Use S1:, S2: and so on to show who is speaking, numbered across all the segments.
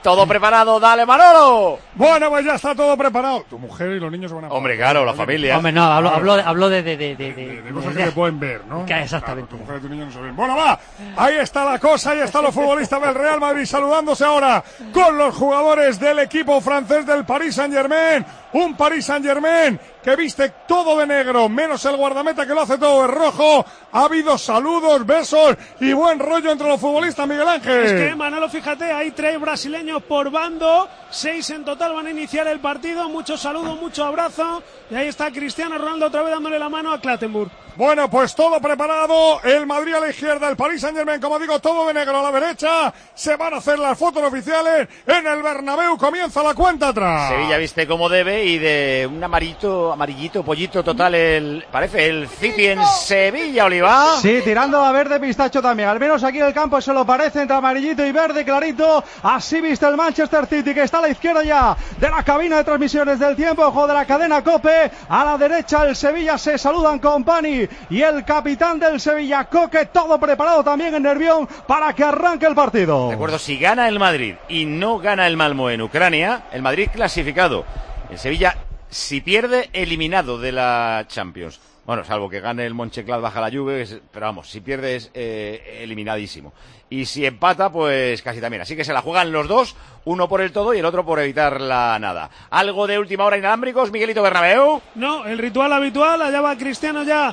S1: Todo preparado, dale Manolo.
S2: Bueno, pues ya está todo preparado. Tu mujer y los niños se van a jugar.
S1: Hombre, claro, la familia.
S3: Hombre, no, hablo de
S2: cosas que se pueden ver, ¿no?
S3: Exactamente.
S2: Claro, tu mujer y tu niño no se ven. Bueno, va, ahí está la cosa, ahí están los futbolistas del Real Madrid saludándose ahora con los jugadores del equipo francés del Paris Saint-Germain. Un Paris Saint-Germain que viste todo de negro, menos el guardameta que lo hace todo de rojo. Ha habido saludos, besos y buen rollo entre los futbolistas, Miguel Ángel.
S4: Es que, Manolo, fíjate, hay 3 brasileños por bando, 6 en total van a iniciar el partido. Muchos saludos, mucho abrazo. Y ahí está Cristiano Ronaldo otra vez dándole la mano a Clattenburg.
S2: Bueno, pues todo preparado, el Madrid a la izquierda, el Paris Saint-Germain, como digo, todo de negro a la derecha, se van a hacer las fotos oficiales en el Bernabéu, comienza la cuenta atrás.
S1: Sevilla viste como debe y de un amarillito, pollito total, parece el City en Sevilla, Oliva.
S5: Sí, tirando a verde pistacho también, al menos aquí en el campo se lo parece entre amarillito y verde clarito, así viste el Manchester City que está a la izquierda ya de la cabina de transmisiones del tiempo, ojo de la cadena COPE, a la derecha el Sevilla se saludan con Pani y el capitán del Sevilla, Coque, todo preparado también en Nervión para que arranque el partido.
S1: Recuerdo, si gana el Madrid y no gana el Malmö en Ucrania, el Madrid clasificado. El Sevilla, si pierde, eliminado de la Champions. Bueno, salvo que gane el Mönchengladbach a la Juve, pero vamos, si pierde es eliminadísimo. Y si empata, pues casi también. Así que se la juegan los dos, uno por el todo y el otro por evitar la nada. ¿Algo de última hora inalámbricos, Miguelito Bernabéu?
S4: No, el ritual habitual, allá va Cristiano ya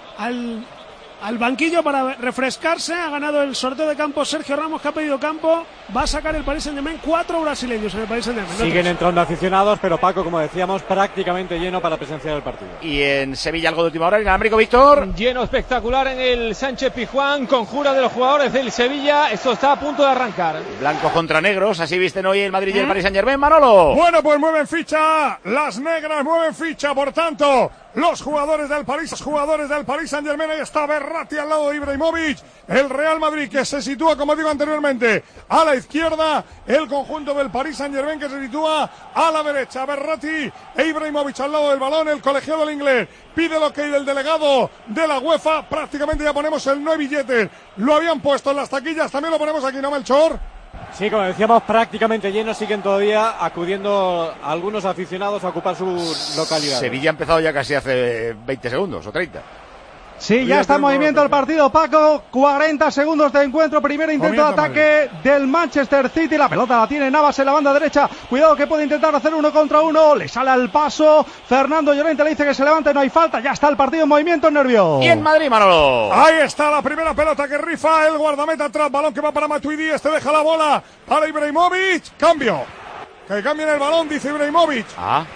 S4: al banquillo para refrescarse. Ha ganado el sorteo de campo Sergio Ramos, que ha pedido campo. Va a sacar el Paris Saint-Germain 4 brasileños en el Paris Saint-Germain.
S6: Siguen entrando aficionados, pero Paco, como decíamos, prácticamente lleno para presenciar el partido.
S1: Y en Sevilla, algo de última hora inalámbrico, Víctor.
S7: Lleno espectacular en el Sánchez Pizjuán, conjura de los jugadores del Sevilla. Esto está a punto de arrancar.
S1: Blancos contra negros, así visten hoy el Madrid y el Paris Saint-Germain, Manolo.
S2: Bueno, pues mueven ficha, las negras mueven ficha, por tanto, los jugadores del Paris Saint-Germain, ahí está Verratti al lado de Ibrahimovic, el Real Madrid que se sitúa, como digo anteriormente, a la izquierda, el conjunto del Paris Saint-Germain que se sitúa a la derecha, Verratti e Ibrahimovic al lado del balón, el colegiado del inglés pide lo que hay del delegado de la UEFA, prácticamente ya ponemos el 9 billetes, lo habían puesto en las taquillas, también lo ponemos aquí, ¿no, Melchor?
S6: Sí, como decíamos, prácticamente llenos, siguen todavía acudiendo algunos aficionados a ocupar su localidad.
S1: Sevilla ha empezado ya casi hace 20 segundos o 30.
S5: Sí, ya está en movimiento el partido, Paco. 40 segundos de encuentro. Primer intento de ataque del Manchester City. La pelota la tiene Navas en la banda derecha. Cuidado que puede intentar hacer 1 contra 1. Le sale al paso. Fernando Llorente le dice que se levante. No hay falta. Ya está el partido en movimiento en Nervión.
S1: Y en Madrid, Manolo.
S2: Ahí está la primera pelota que rifa el guardameta atrás. Balón que va para Matuidi. Este deja la bola para Ibrahimovic. Cambio. Que cambien el balón, dice Ibrahimovic.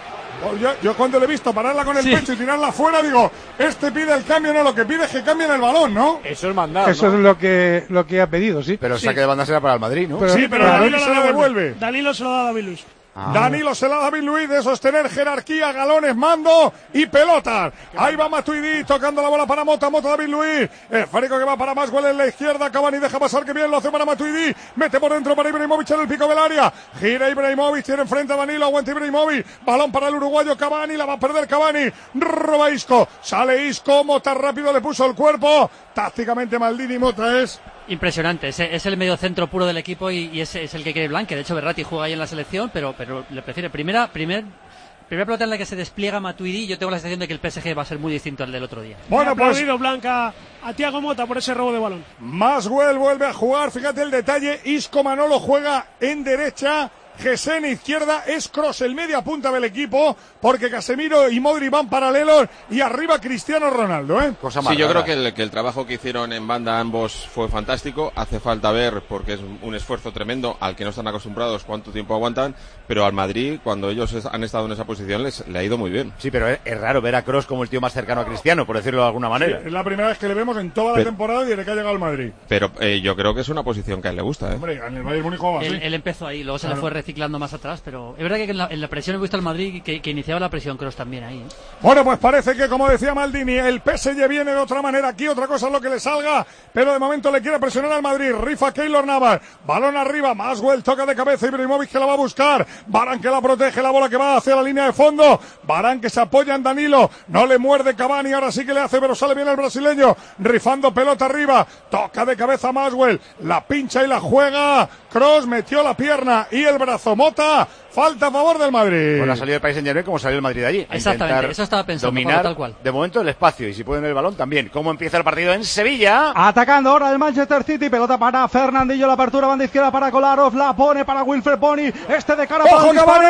S2: Yo cuando le he visto pararla con el pecho y tirarla fuera, digo, este pide el cambio, no, lo que pide es que cambien el balón, ¿no?
S6: Eso es mandado,
S5: Eso es lo que ha pedido, sí.
S1: Pero el saque de banda será para el Madrid, ¿no?
S2: Pero Danilo se la devuelve.
S4: Danilo se lo da a David Luiz.
S2: Danilo se la da a David Luiz de sostener jerarquía, galones, mando y pelotas. Ahí va Matuidi tocando la bola para Mota, David Luiz. Esférico que va para Maswell en la izquierda. Cavani deja pasar, que bien lo hace para Matuidi. Mete por dentro para Ibrahimovic en el pico del área. Gira Ibrahimovic, tiene enfrente a Danilo, aguanta Ibrahimovic. Balón para el uruguayo Cavani, la va a perder Cavani. Roba Isco, sale Isco, Mota rápido le puso el cuerpo. Tácticamente Maldini, Mota es...
S3: Impresionante, es el medio centro puro del equipo y ese es el que quiere Blanque. De hecho, Verratti juega ahí en la selección, pero le prefiere primera pelota en la que se despliega Matuidi. Yo tengo la sensación de que el PSG va a ser muy distinto al del otro día.
S4: Bueno, pues Blanca a Thiago Motta por ese robo de balón.
S2: Maswell vuelve a jugar, fíjate el detalle. Isco Manolo juega en derecha. Gesen izquierda, es Kroos el media punta del equipo, porque Casemiro y Modric van paralelos y arriba Cristiano Ronaldo,
S8: Cosa más rara. Yo creo que el trabajo que hicieron en banda ambos fue fantástico. Hace falta ver, porque es un esfuerzo tremendo al que no están acostumbrados, cuánto tiempo aguantan, pero al Madrid, cuando ellos han estado en esa posición, le ha ido muy bien.
S1: Sí, pero es raro ver a Kroos como el tío más cercano a Cristiano, por decirlo de alguna manera.
S2: Sí, es la primera vez que le vemos en toda la temporada desde que ha llegado al Madrid.
S8: Pero yo creo que es una posición que a él le gusta,
S2: Hombre, en el Bayern Múnich jugaba así.
S3: Él empezó ahí, luego se le fue recién ciclando más atrás, pero es verdad que en la presión he visto al Madrid que iniciaba la presión Kroos también ahí.
S2: Bueno, pues parece que, como decía Maldini, el PSG viene de otra manera aquí, otra cosa es lo que le salga, pero de momento le quiere presionar al Madrid. Rifa Keylor Navas, balón arriba, Maswell toca de cabeza, Ibrahimovic que la va a buscar, Varane que la protege, la bola que va hacia la línea de fondo, Varane que se apoya en Danilo, no le muerde Cavani, ahora sí que le hace, pero sale bien el brasileño, rifando pelota arriba, toca de cabeza Maswell, la pincha y la juega, Kroos metió la pierna y el brazo, Mota, falta a favor del Madrid.
S1: Bueno, ha salido el Paris Saint-Germain como salió el Madrid de allí.
S3: Exactamente, eso estaba pensando,
S1: dominar
S3: tal cual.
S1: De momento el espacio y si pueden el balón también. ¿Cómo empieza el partido en Sevilla?
S5: Atacando ahora el Manchester City, pelota para Fernandinho, la apertura banda izquierda para Kolarov, la pone para Wilfred Bony, de cara para el
S2: disparo.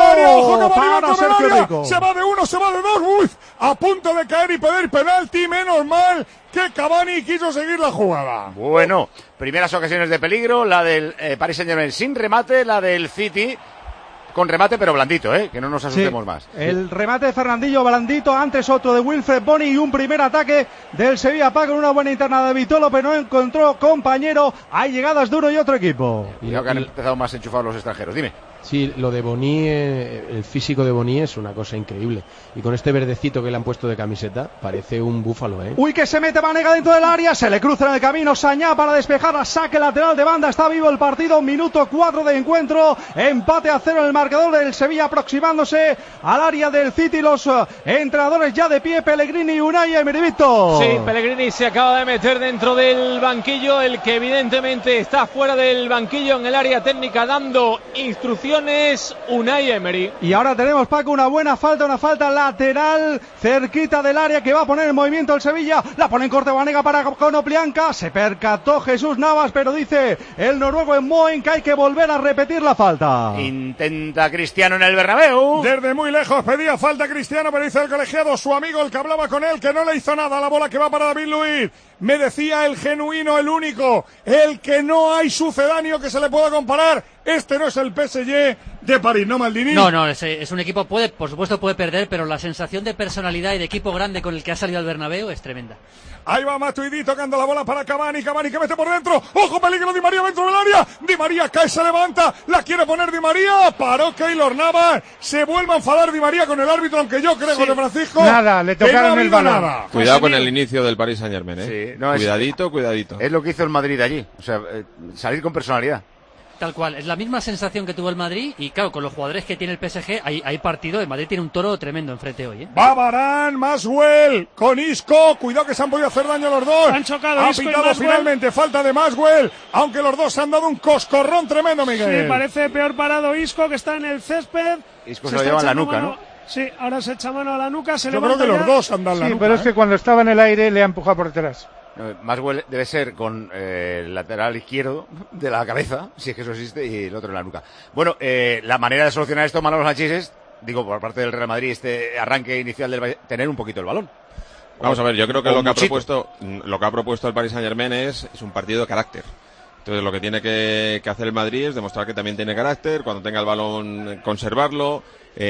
S2: Ojo Cavani
S5: para Sergio Rico.
S2: Se va de uno, se va de dos, uy, a punto de caer y pedir penalti, menos mal que Cavani quiso seguir la jugada.
S1: Bueno, primeras ocasiones de peligro, la del Paris Saint-Germain sin remate, la del City con remate pero blandito, que no nos asustemos más.
S5: El remate de Fernandinho blandito, antes otro de Wilfred Bony y un primer ataque del Sevilla con una buena interna de Vitolo, pero no encontró compañero. Hay llegadas de uno y otro equipo.
S1: Creo que han empezado más enchufados los extranjeros, dime.
S9: Sí, lo de Bony, el físico de Bony es una cosa increíble. Y con este verdecito que le han puesto de camiseta, parece un búfalo,
S5: Uy, que se mete Banega dentro del área, se le cruza en el camino Sañá para despejar, a saque lateral de banda, está vivo el partido, minuto 4 de encuentro, empate a 0 en el marcador del Sevilla, aproximándose al área del City, los entrenadores ya de pie, Pellegrini y Unai Emery. Víctor.
S7: Sí, Pellegrini se acaba de meter dentro del banquillo, el que evidentemente está fuera del banquillo en el área técnica dando instrucciones, Unai Emery.
S5: Y ahora tenemos, Paco, una falta lateral cerquita del área que va a poner en movimiento el Sevilla, la pone en corte Banega para Konoplyanka, se percató Jesús Navas, pero dice el noruego en Moen que hay que volver a repetir la falta.
S1: Intenta Cristiano en el Bernabéu.
S2: Desde muy lejos pedía falta Cristiano, pero dice el colegiado, su amigo el que hablaba con él, que no le hizo nada, la bola que va para David Luiz. Me decía el genuino, el único, el que no hay sucedáneo que se le pueda comparar. Este no es el PSG de París, ¿no, Maldini?
S3: No, es un equipo, por supuesto puede perder, pero la sensación de personalidad y de equipo grande con el que ha salido al Bernabéu es tremenda.
S2: Ahí va Matuidi tocando la bola para Cavani que mete por dentro, ojo, peligro, Di María dentro del área, Di María cae, se levanta, la quiere poner Di María, paró Keylor Navas, se vuelve a enfadar Di María con el árbitro, aunque yo creo, José Francisco,
S10: nada, le tocaron el balón.
S2: Nada.
S8: Cuidado con el inicio del Paris Saint-Germain,
S1: Sí,
S8: cuidadito.
S1: Es lo que hizo el Madrid allí, o sea, salir con personalidad.
S3: Tal cual, es la misma sensación que tuvo el Madrid y claro, con los jugadores que tiene el PSG hay partido, el Madrid tiene un toro tremendo enfrente hoy.
S2: Va Varane, Maswell, con Isco, cuidado que se han podido hacer daño los dos.
S4: Han chocado
S2: ha
S4: Isco
S2: pitado finalmente, falta de Maswell, aunque los dos se han dado un coscorrón tremendo, Miguel.
S4: Sí, parece peor parado Isco, que está en el césped.
S1: Isco se lo lleva en la nuca, ¿no?
S4: Sí, ahora se echa mano a la nuca,
S2: Yo creo que los dos andan la nuca.
S10: Sí, pero es que cuando estaba en el aire le ha empujado por detrás.
S1: Maswell debe ser con el lateral izquierdo de la cabeza, si es que eso existe, y el otro en la nuca. Bueno, la manera de solucionar esto, Manolo Sánchez, es, digo, por parte del Real Madrid, este arranque inicial del tener un poquito el balón.
S8: Vamos a ver, yo creo que lo que ha propuesto el Paris Saint-Germain es un partido de carácter. Entonces lo que tiene que hacer el Madrid es demostrar que también tiene carácter, cuando tenga el balón conservarlo,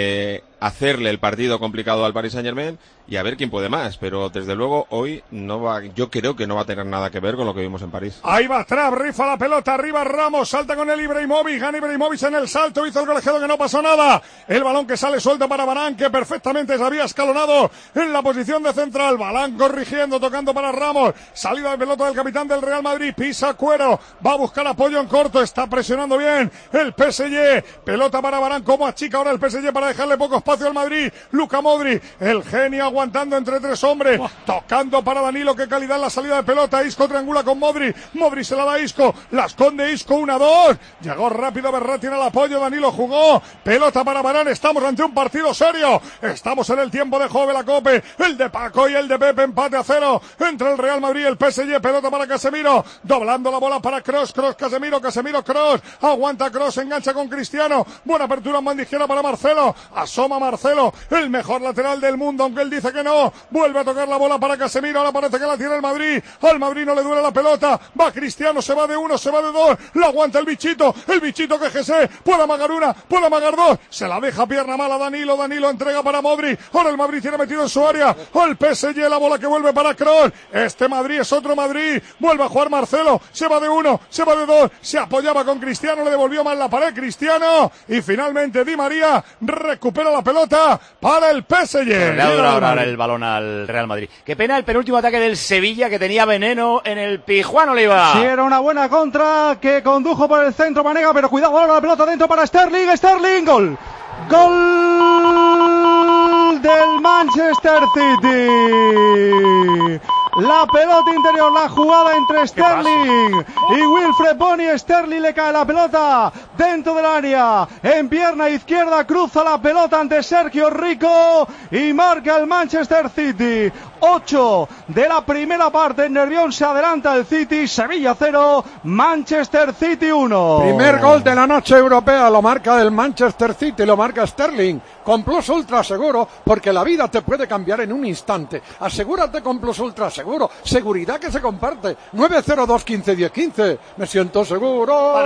S8: hacerle el partido complicado al Paris Saint-Germain y a ver quién puede más, pero desde luego hoy yo creo que no va a tener nada que ver con lo que vimos en París.
S2: Ahí va Trapp, rifa la pelota, arriba Ramos, salta con el Ibrahimovic, gana Ibrahimovic en el salto, hizo el colegiado que no pasó nada, el balón que sale suelto para Varane, que perfectamente se había escalonado en la posición de central, Varane corrigiendo, tocando para Ramos, salida de pelota del capitán del Real Madrid, pisa Cuero, va a buscar apoyo en corto, está presionando bien el PSG, pelota para Varane, como achica ahora el PSG para dejarle poco espacio al Madrid, Luka Modric, el genio aguantando entre tres hombres, tocando para Danilo, qué calidad en la salida de pelota, Isco triangula con Modric se la da a Isco, la esconde Isco, 1-2, llegó rápido Berratti en el apoyo, Danilo jugó, pelota para Varane, estamos ante un partido serio, estamos en el tiempo de juego de la Copa, el de Paco y el de Pepe, empate a 0, entre el Real Madrid y el PSG, pelota para Casemiro, doblando la bola para Kroos, Casemiro, Kroos, aguanta Kroos, engancha con Cristiano, buena apertura en banda izquierda para Marcelo, asoma Marcelo, el mejor lateral del mundo, aunque él dice que no. Vuelve a tocar la bola para Casemiro, ahora parece que la tiene el Madrid. Al Madrid no le duele la pelota. Va Cristiano, se va de uno, se va de dos. La aguanta el bichito que Jesé. Puede amagar una, puede amagar dos. Se la deja pierna mala Danilo entrega para Modric. Ahora el Madrid tiene metido en su área. Al PSG, la bola que vuelve para Kroos. Este Madrid es otro Madrid. Vuelve a jugar Marcelo. Se va de uno, se va de dos. Se apoyaba con Cristiano, le devolvió mal la pared Cristiano. Y finalmente Di María recupera la pelota para el PSG.
S1: Le ha durado ahora el balón al Real Madrid. Qué pena el penúltimo ataque del Sevilla, que tenía veneno en el Pijuán, Oliva.
S5: Sí, era una buena contra que condujo por el centro Banega, pero cuidado ahora la pelota dentro para Sterling, gol. Gol del Manchester City. La pelota interior, la jugada entre Sterling y Wilfred Bony. Sterling le cae la pelota dentro del área, en pierna izquierda, cruza la pelota ante Sergio Rico y marca el Manchester City. 8 de la primera parte, en Nervión se adelanta el City. Sevilla 0, Manchester City 1.
S11: Primer gol de la noche europea, lo marca el Manchester City, lo marca Sterling, con Plus Ultra Seguro, porque la vida te puede cambiar en un instante. Asegúrate con Plus Ultra Seguro, seguridad que se comparte. 902 15 10 15, me siento seguro.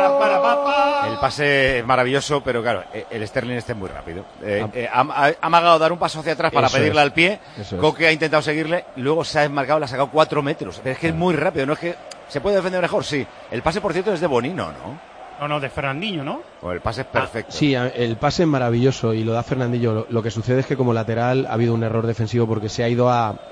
S1: El pase es maravilloso, pero claro, el Sterling está muy rápido. Ha amagado dar un paso hacia atrás para pedirle al pie. Coque ha intentado seguirle, y luego se ha desmarcado, le ha sacado 4 metros. Pero es que es muy rápido, no es que se puede defender mejor, sí. El pase, por cierto, es de Bonino, ¿no?
S10: No, de Fernandinho, ¿no?
S1: Pues el pase es perfecto.
S9: Sí, el pase es maravilloso y lo da Fernandinho. Lo que sucede es que como lateral ha habido un error defensivo porque se ha ido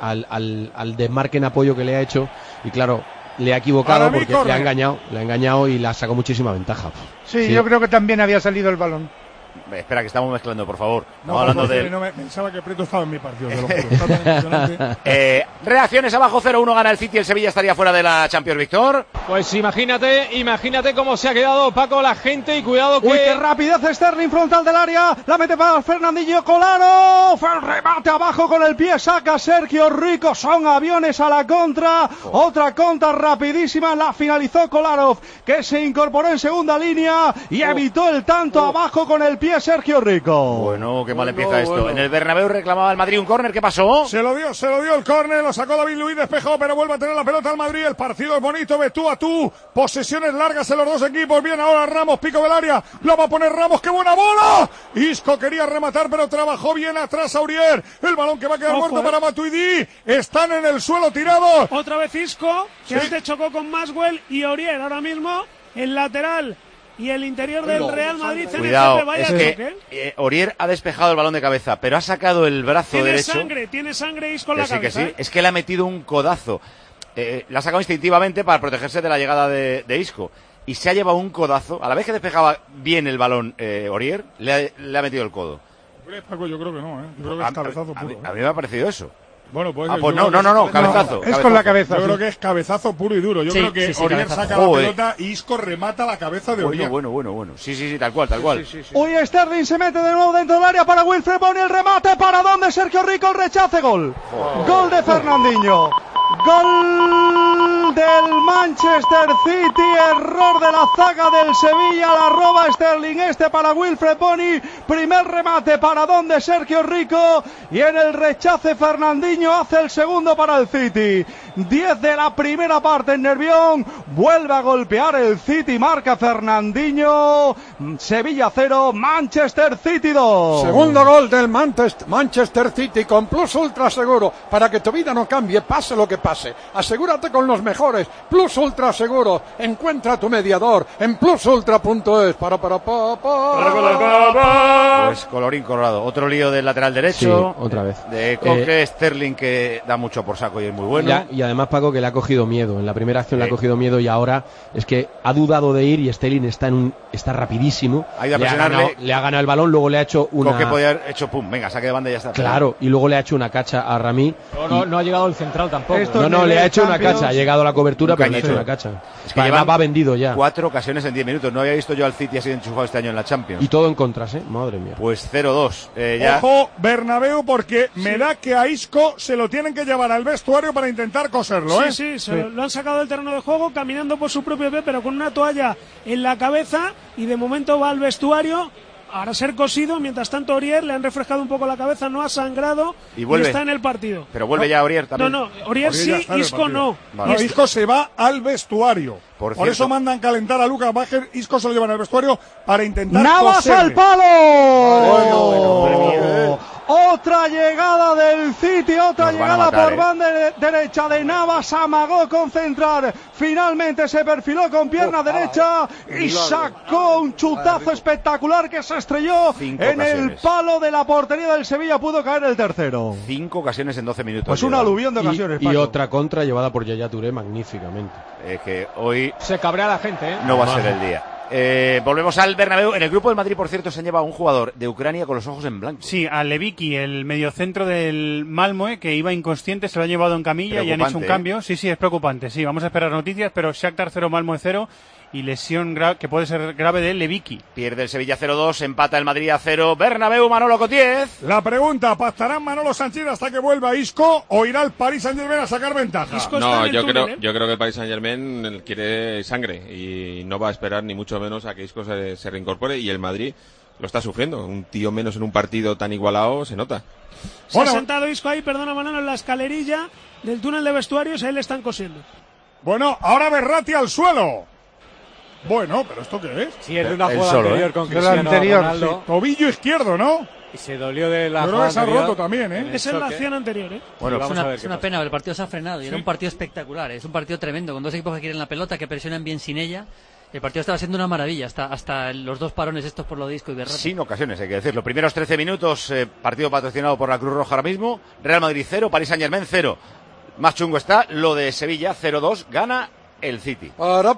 S9: al desmarque en apoyo que le ha hecho y claro, le ha equivocado porque le ha engañado y le ha sacado muchísima ventaja.
S10: Sí, yo creo que también había salido el balón.
S1: Espera, que estamos mezclando, por favor.
S2: No,
S1: hablando de...
S2: pensaba que Prieto estaba en mi partido, te lo juro.
S1: Reacciones abajo, 0-1 gana el City, el Sevilla estaría fuera de la Champions, Víctor.
S7: Pues imagínate cómo se ha quedado, Paco, la gente, y cuidado que...
S5: ¡Uy, qué rapidez! Sterling frontal del área, la mete para Fernandinho, Kolarov, el remate abajo con el pie, saca Sergio Rico, son aviones a la contra, otra contra rapidísima, la finalizó Kolarov, que se incorporó en segunda línea y evitó el tanto abajo con el pie Sergio Rico.
S1: Bueno, qué mal empieza esto. Bueno. En el Bernabéu reclamaba el Madrid un córner, ¿qué pasó?
S2: Se lo dio el córner, lo sacó David Luiz, despejó, pero vuelve a tener la pelota al Madrid. El partido es bonito, de tú a tú, posesiones largas en los dos equipos. Bien ahora Ramos, pico del área, la va a poner Ramos, ¡qué buena bola! Isco quería rematar, pero trabajó bien atrás Aurier. El balón que va a quedar muerto para Matuidi. Están en el suelo tirados.
S4: Otra vez Isco, que antes chocó con Maswell, y Aurier ahora mismo el lateral y el interior del Real Madrid.
S1: Cuidado, es que Aurier ha despejado el balón de cabeza, pero ha sacado el brazo derecho.
S4: Tiene sangre Isco en la cabeza.
S1: Que sí, es que le ha metido un codazo. La ha sacado instintivamente para protegerse de la llegada de Isco. Y se ha llevado un codazo. A la vez que despejaba bien el balón Aurier, le ha metido el codo.
S2: Paco, yo creo que no, Yo creo que es cabezazo puro.
S1: A mí me ha parecido eso.
S2: Bueno, pues
S1: no, cabezazo.
S10: Es con la cabeza.
S2: Yo creo que es cabezazo puro y duro. Yo creo que Aurier saca la pelota y Isco remata la cabeza de Aurier.
S1: Bueno. Sí, tal cual.
S5: Sí. Uy, Sterling se mete de nuevo dentro del área para Wilfred Bony, el remate, ¿para dónde? Sergio Rico, el rechace, gol. Gol de Fernandinho. Gol del Manchester City, error de la zaga del Sevilla, la roba Sterling, para Wilfred Bony, primer remate para donde Sergio Rico y en el rechace Fernandinho hace el segundo para el City. 10 de la primera parte en Nervión, vuelve a golpear el City, marca Fernandinho, Sevilla 0, Manchester City 2.
S11: Segundo gol del Manchester City con Plus Ultra Seguro, para que tu vida no cambie, pase lo que pase. Asegúrate con los mejores. Plus Ultra Seguro. Encuentra tu mediador en plusultra.es.
S1: Pues colorín colorado. Otro lío del lateral derecho.
S9: Sí, otra vez.
S1: De Coque, Sterling, que da mucho por saco y es muy bueno.
S9: Y además, Paco, que le ha cogido miedo. En la primera acción le ha cogido miedo y ahora es que ha dudado de ir y Sterling está rapidísimo.
S1: Ha ido a presionarle.
S9: Le ha ganado el balón, luego le ha hecho una...
S1: Coque podía haber hecho pum, venga, saque de banda y ya está.
S9: Claro, y luego le ha hecho una cacha a Ramí.
S7: No ha llegado el central tampoco.
S9: No, le ha hecho una cacha, ha llegado a la cobertura, pero le ha hecho una cacha.
S1: Es que va vendido ya. 4 ocasiones en 10 minutos. No había visto yo al City así enchufado este año en la Champions.
S9: Y todo en contras, madre mía.
S1: Pues 0-2. Ya.
S2: Ojo, Bernabéu, porque me da que a Isco se lo tienen que llevar al vestuario para intentar coserlo,
S4: Sí, lo han sacado del terreno de juego caminando por su propio pie, pero con una toalla en la cabeza, y de momento va al vestuario ahora ser cosido. Mientras tanto, Aurier le han refrescado un poco la cabeza, no ha sangrado y está en el partido.
S1: Pero vuelve ya Aurier también.
S4: No, Aurier sí, Isco no.
S2: Vale. Isco se va al vestuario. Por eso mandan calentar a Lucas Bajer. Isco se lo llevan al vestuario para intentar
S5: ¡Navas
S2: coserle.
S5: al palo! Otra llegada del City, otra llegada por banda derecha de Navas. Amagó concentrar. Finalmente se perfiló con pierna derecha y sacó un chutazo espectacular que se estrelló en el palo de la portería del Sevilla. Pudo caer el tercero.
S1: 5 ocasiones en 12 minutos.
S5: Pues un aluvión de ocasiones.
S9: Y otra contra llevada por Yaya Touré magníficamente.
S1: Que hoy
S7: se cabrea la gente, ¿eh?
S1: No va a ser el día. Volvemos al Bernabéu. En el grupo del Madrid, por cierto, se han llevado a un jugador de Ucrania con los ojos en blanco.
S10: Sí, a Levicki, el mediocentro del Malmö, que iba inconsciente, se lo han llevado en camilla y han hecho un cambio. Sí, es preocupante. Sí, vamos a esperar noticias, pero Shakhtar 0, Malmö 0 y lesión que puede ser grave de Levicki.
S1: Pierde el Sevilla 0-2, empata el Madrid a 0. Bernabéu, Manolo Cotiez.
S2: La pregunta, ¿pactarán Manolo Sánchez hasta que vuelva Isco o irá el Paris Saint-Germain a sacar ventaja?
S8: No, yo creo que el Paris Saint-Germain quiere sangre y no va a esperar ni mucho menos a que Isco se reincorpore, y el Madrid lo está sufriendo. Un tío menos en un partido tan igualado se nota.
S4: Se ha sentado Isco ahí, perdona Manolo, en la escalerilla del túnel de vestuarios, ahí le están cosiendo.
S2: Bueno, ahora Verratti al suelo. Bueno, ¿pero esto qué es?
S6: Sí, es de una jugada anterior con Cristiano Ronaldo.
S2: Sí. Tobillo izquierdo, ¿no?
S6: Y se dolió de la
S2: jugada anterior. Se ha roto también, ¿eh?
S4: Esa es la acción anterior, ¿eh?
S3: Bueno, es una pena, el partido se ha frenado y era un partido espectacular, es un partido tremendo, con dos equipos que quieren la pelota, que presionan bien sin ella. El partido estaba siendo una maravilla, hasta los dos parones estos por lo de Isco y Verratti.
S1: Sin ocasiones, hay que decirlo. Primeros 13 minutos, partido patrocinado por la Cruz Roja ahora mismo. Real Madrid 0, Paris Saint-Germain 0. Más chungo está lo de Sevilla 0-2, gana el City.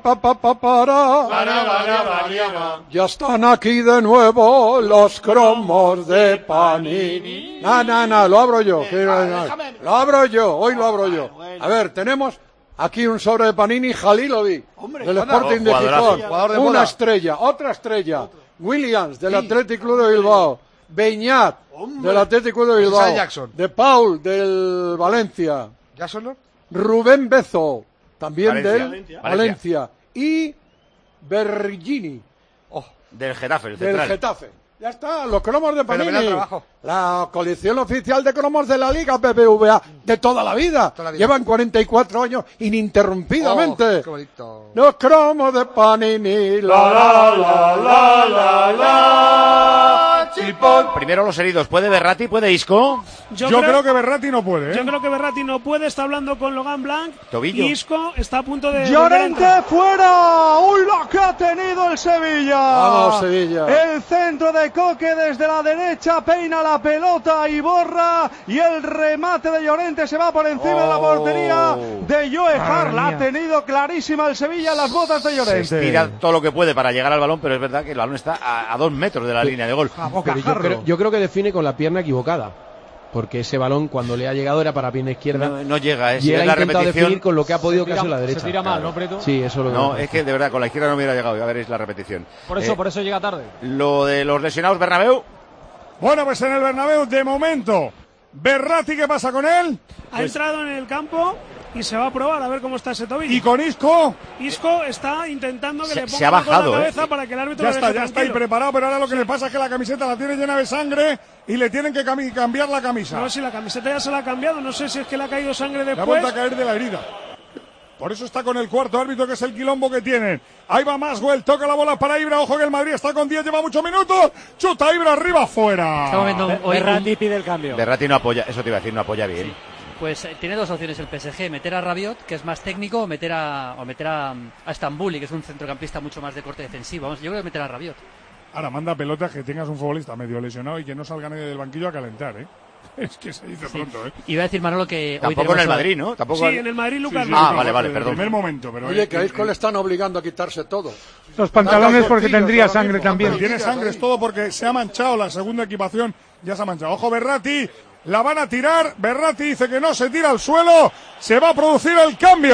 S11: Ya están aquí de nuevo los cromos de Panini. Lo abro yo. Lo abro yo, hoy lo abro yo. A ver, tenemos aquí un sobre de Panini, Halilovic, del Sporting de Gijón. Una estrella, otra estrella. Williams, del Athletic Club de Bilbao. Beñat, del Athletic Club de Bilbao. De Paul, del Valencia. Rubén Bezo, también del Valencia. Y Bergini.
S1: Del Getafe, el
S11: del
S1: central.
S11: Getafe. Ya está, los cromos de Panini. La colección oficial de cromos de la Liga BBVA de toda la vida. Llevan 44 años ininterrumpidamente. Los cromos de Panini.
S1: Primero los heridos. ¿Puede Verratti? ¿Puede Isco?
S2: Yo creo que Verratti no puede, ¿eh?
S4: Yo creo que Verratti no puede. Está hablando con Logan Blanc.
S1: Tobillo.
S4: Isco está a punto de...
S5: Llorente fuera. ¡Uy, lo que ha tenido el Sevilla!
S11: Vamos, Sevilla.
S5: El centro de Coque desde la derecha peina la pelota y borra, y el remate de Llorente se va por encima de la portería de Joe Hart. La ha tenido clarísima el Sevilla en las botas de Llorente.
S1: Se estira todo lo que puede para llegar al balón, pero es verdad que el balón está a 2 metros de la línea de gol.
S9: Pero yo creo que define con la pierna equivocada, porque ese balón cuando le ha llegado era para pierna izquierda.
S1: No llega,
S9: y él ha intentado definir con lo que ha podido casi a la derecha.
S7: Se tira mal, ¿no, Preto?
S9: Sí, eso lo
S1: No, es que de verdad con la izquierda no hubiera llegado. Ya veréis la repetición.
S7: Por eso llega tarde.
S1: Lo de los lesionados, Bernabéu.
S2: Bueno, pues en el Bernabéu, de momento, Verratti, ¿qué pasa con él?
S4: Ha entrado en el campo y se va a probar a ver cómo está ese tobillo.
S2: ¿Y con Isco?
S4: Isco está intentando que le ponga
S1: se ha bajado,
S4: la cabeza para que el árbitro
S2: ya está ahí preparado, pero ahora lo que le pasa es que la camiseta la tiene llena de sangre y le tienen que cambiar la camisa.
S4: No, si la camiseta ya se la ha cambiado, no sé si es que le ha caído sangre después.
S2: Le ha vuelto a caer de la herida. Por eso está con el cuarto árbitro, que es el quilombo que tienen. Ahí va Maswell, toca la bola para Ibra. Ojo que el Madrid está con 10, lleva muchos minutos. Chuta Ibra arriba, fuera.
S3: Estamos viendo hoy
S6: Verratti pide el cambio.
S1: Verratti no apoya, eso te iba a decir, no apoya bien.
S3: Sí. Pues tiene dos opciones el PSG, meter a Rabiot, que es más técnico, o meter a Stambouli, que es un centrocampista mucho más de corte defensivo. Vamos, yo creo que meter a Rabiot.
S2: Ahora manda pelotas que tengas un futbolista medio lesionado y que no salga nadie del banquillo a calentar, ¿eh? Es que se dice pronto, ¿eh?
S3: Iba a decir Manolo que
S1: tampoco
S3: hoy
S1: en el Madrid, ¿no? ¿Tampoco
S4: sí, en el Madrid Lucas.
S2: Sí,
S1: vale, perdón.
S2: En el primer momento, pero
S11: oye, que a Isco le están obligando a quitarse todo.
S10: Los pantalones porque tendría sangre también.
S2: Tiene sangre, es todo porque se ha manchado la segunda equipación, ya se ha manchado. Ojo, Verratti, la van a tirar. Verratti dice que no, se tira al suelo. Se va a producir el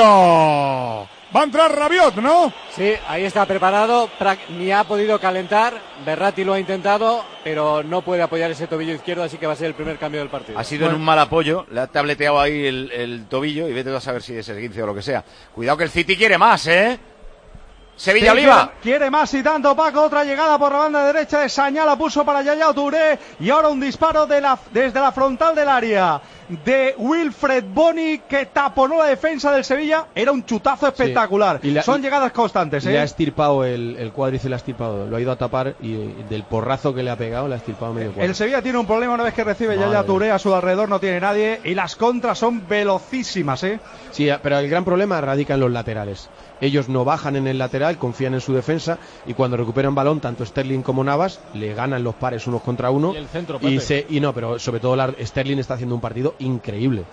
S2: cambio. Va a entrar Rabiot, ¿no?
S6: Sí, ahí está preparado, ni ha podido calentar, Verratti lo ha intentado, pero no puede apoyar ese tobillo izquierdo, así que va a ser el primer cambio del partido.
S1: Ha sido en un mal apoyo, le ha tableteado ahí el tobillo y vete a saber si es esguince o lo que sea. Cuidado que el City quiere más, ¿eh? Sevilla Oliva.
S5: Quiere más y tanto Paco, otra llegada por la banda derecha de Sañala, puso para Yaya Touré y ahora un disparo desde la frontal del área de Wilfred Bony que taponó la defensa del Sevilla. Era un chutazo espectacular. Sí. Son llegadas constantes.
S9: Le ha estirpado el cuádriceps, le ha estirpado, lo ha ido a tapar y del porrazo que le ha pegado le ha estirpado medio cuadro.
S5: El Sevilla tiene un problema una vez que recibe Yaya Touré, a su alrededor no tiene nadie y las contras son velocísimas.
S9: Sí, pero el gran problema radica en los laterales. Ellos no bajan en el lateral, confían en su defensa y cuando recuperan balón, tanto Sterling como Navas le ganan los pares unos contra uno.
S7: Y el centro,
S9: pero sobre todo Sterling está haciendo un partido increíble,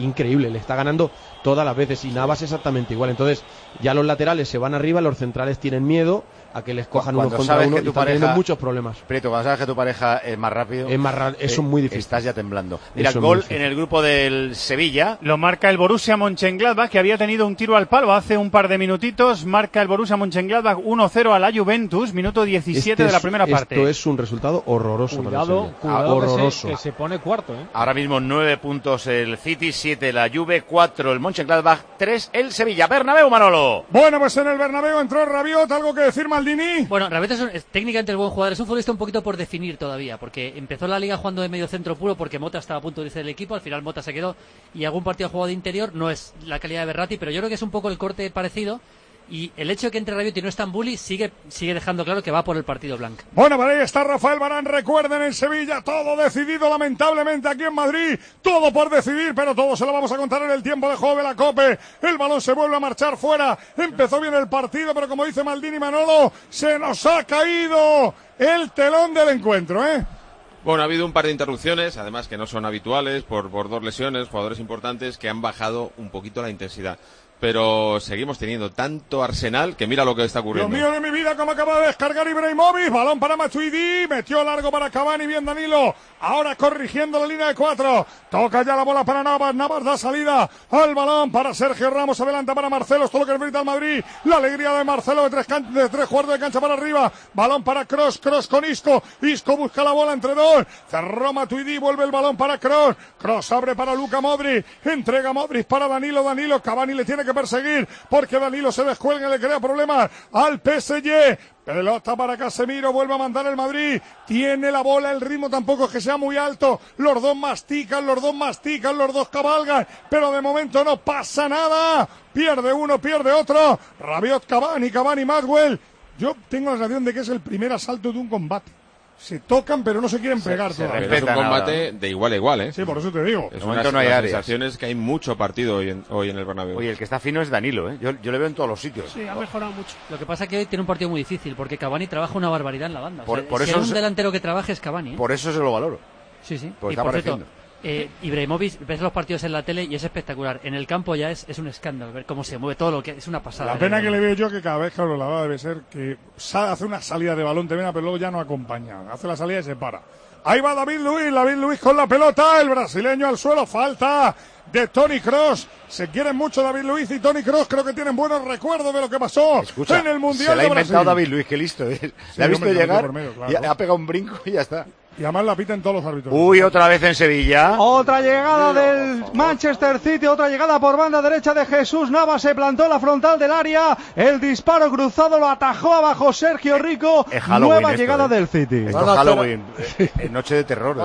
S9: le está ganando todas las veces y Navas exactamente igual. Entonces ya los laterales se van arriba, los centrales tienen miedo a que les cojan unos contra uno y están teniendo muchos problemas.
S1: Prieto, cuando sabes que tu pareja es más rápido,
S9: eso es muy difícil.
S1: Estás ya temblando. Mira, el gol en el grupo del Sevilla.
S10: Lo marca el Borussia Mönchengladbach, que había tenido un tiro al palo hace un par de minutitos. Marca el Borussia Mönchengladbach 1-0 a la Juventus, minuto 17 de la primera parte.
S9: Esto es un resultado horroroso.
S7: Cuidado
S9: horroroso.
S7: Que se pone cuarto.
S1: Ahora mismo 9 puntos el City, 7 la Juve, 4 el Mönchengladbach, 3 el Sevilla. Bernabéu, Manolo.
S2: Bueno, pues en el Bernabéu entró Rabiot. ¿Algo que decir, Maldini?
S3: Bueno, Rabiot es técnicamente el buen jugador, es un futbolista un poquito por definir todavía, porque empezó la liga jugando de medio centro puro porque Mota estaba a punto de irse del equipo, al final Mota se quedó y algún partido jugado de interior, no es la calidad de Verratti, pero yo creo que es un poco el corte parecido. Y el hecho de que entre Rabiot y no Estambuli sigue dejando claro que va por el partido blanco.
S2: Bueno, por ahí está Rafael Varane. Recuerden, en Sevilla todo decidido, lamentablemente aquí en Madrid todo por decidir, pero todo se lo vamos a contar en el tiempo de juego de la COPE. El balón se vuelve a marchar fuera. Empezó bien el partido, pero como dice Maldini, Manolo, se nos ha caído el telón del encuentro,
S8: Bueno, ha habido un par de interrupciones, además que no son habituales, por 2 lesiones, jugadores importantes que han bajado un poquito la intensidad. Pero seguimos teniendo tanto arsenal que mira lo que está ocurriendo.
S2: Dios mío de mi vida, como acaba de descargar Ibrahimovic. Balón para Matuidi, metió largo para Cavani, bien Danilo. Ahora corrigiendo la línea de 4. Toca ya la bola para Navas. Navas da salida al balón para Sergio Ramos. Adelanta para Marcelo. Esto es lo que grita el Madrid. La alegría de Marcelo de 3 jugadores de cancha para arriba. Balón para Kroos. Kroos con Isco. Isco busca la bola entre 2. Cerró Matuidi. Vuelve el balón para Kroos. Kroos abre para Luka Modric. Entrega Modric para Danilo. Danilo. Cavani le tiene que perseguir porque Danilo se descuelga y le crea problemas al PSG. Pelota para Casemiro, vuelve a mandar el Madrid, tiene la bola, el ritmo tampoco es que sea muy alto, los dos mastican, los dos cabalgan, pero de momento no pasa nada, pierde uno, pierde otro, Rabiot, Cavani, Maxwell. Yo tengo la sensación de que es el primer asalto de un combate. Se tocan pero no se quieren pegar todavía.
S8: Es un combate de igual a igual,
S2: Sí, por eso te digo.
S8: Es una no hay sensaciones que hay mucho partido hoy en el Bernabéu.
S1: Oye, el que está fino es Danilo, Yo le veo en todos los sitios.
S4: Sí, ha mejorado mucho.
S3: Lo que pasa es que hoy tiene un partido muy difícil, porque Cavani trabaja una barbaridad en la banda.
S1: Por
S3: si
S1: eso
S3: hay un delantero que trabaje es Cavani.
S1: Por eso se lo valoro.
S3: Sí.
S1: Pues
S3: y
S1: está
S3: por
S1: apareciendo.
S3: cierto, Ibrahimovic, ves los partidos en la tele y es espectacular. En el campo ya es un escándalo ver cómo se mueve todo lo que es una pasada.
S2: La pena que le veo yo que cada vez que hablo la verdad debe ser que hace una salida de balón tremenda, pero luego ya no acompaña. Hace la salida y se para. Ahí va David Luiz con la pelota, el brasileño al suelo, falta de Toni Kroos. Se quieren mucho David Luiz y Toni Kroos, creo que tienen buenos recuerdos de lo que pasó en el Mundial de Brasil.
S1: Se la ha inventado David Luiz, qué listo es. Le ha visto llegar
S2: claro.
S1: y ha pegado un brinco y ya está.
S2: Y además la pitan todos los árbitros.
S1: Uy, otra vez en Sevilla.
S5: Otra llegada del Manchester City, otra llegada por banda derecha de Jesús Navas, se plantó en la frontal del área, el disparo cruzado lo atajó abajo Sergio Rico, nueva llegada del City.
S1: Esto es Halloween, noche de terror.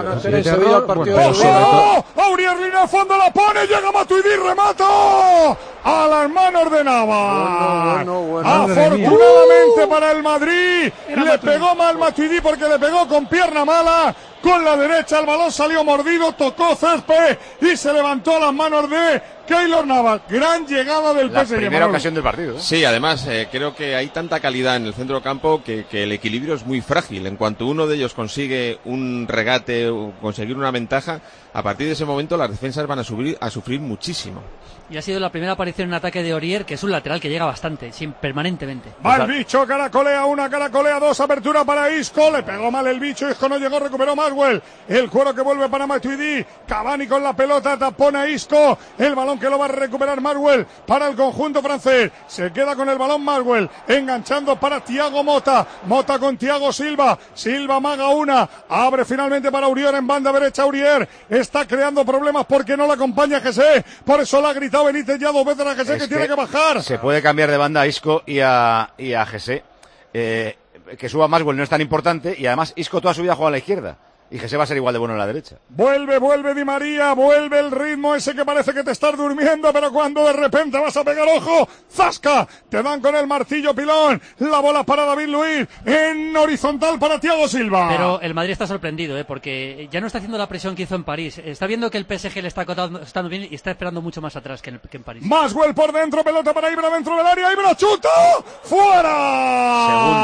S2: Aurier línea al fondo, la pone, llega Matuidi, remata a las manos de Navas. Afortunadamente para el Madrid, le pegó mal Matuidi porque le pegó con pierna mala. Con la derecha el balón salió mordido, tocó césped y se levantó a las manos de Keylor Navas. Gran llegada del PSG.
S1: La primera ocasión del partido.
S8: Sí, además creo que hay tanta calidad en el centro del campo que el equilibrio es muy frágil. En cuanto uno de ellos consigue un regate o conseguir una ventaja, a partir de ese momento las defensas van a sufrir muchísimo.
S3: Y ha sido la primera aparición en ataque de Aurier, que es un lateral que llega bastante, permanentemente.
S2: Va el bicho, caracolea 1, caracolea 2, apertura para Isco, le pegó mal el bicho, Isco no llegó, recuperó Maxwell. Marwell. El cuero que vuelve para Matuidi. Cavani con la pelota, tapona Isco. El balón que lo va a recuperar Marwell para el conjunto francés. Se queda con el balón Marwell. Enganchando para Thiago Mota. Mota con Thiago Silva. Silva maga una. Abre finalmente para Aurier en banda derecha. Aurier está creando problemas porque no la acompaña Jesse. Por eso le ha gritado Benítez ya 2 veces a Jesse que tiene que bajar.
S1: Se puede cambiar de banda a Isco y a Jesse. Que suba Maxwell no es tan importante y además Isco toda su vida juega a la izquierda. Y Jesse va a ser igual de bueno en la derecha.
S2: Vuelve Di María, vuelve el ritmo ese que parece que te estás durmiendo, pero cuando de repente vas a pegar ojo, ¡zasca! Te dan con el martillo pilón, la bola para David Luiz, en horizontal para Thiago Silva.
S3: Pero el Madrid está sorprendido, porque ya no está haciendo la presión que hizo en París. Está viendo que el PSG le está estando bien y está esperando mucho más atrás que en París.
S2: Maxwell por dentro, pelota para Ibra dentro del área, Ibra chuta, ¡fuera!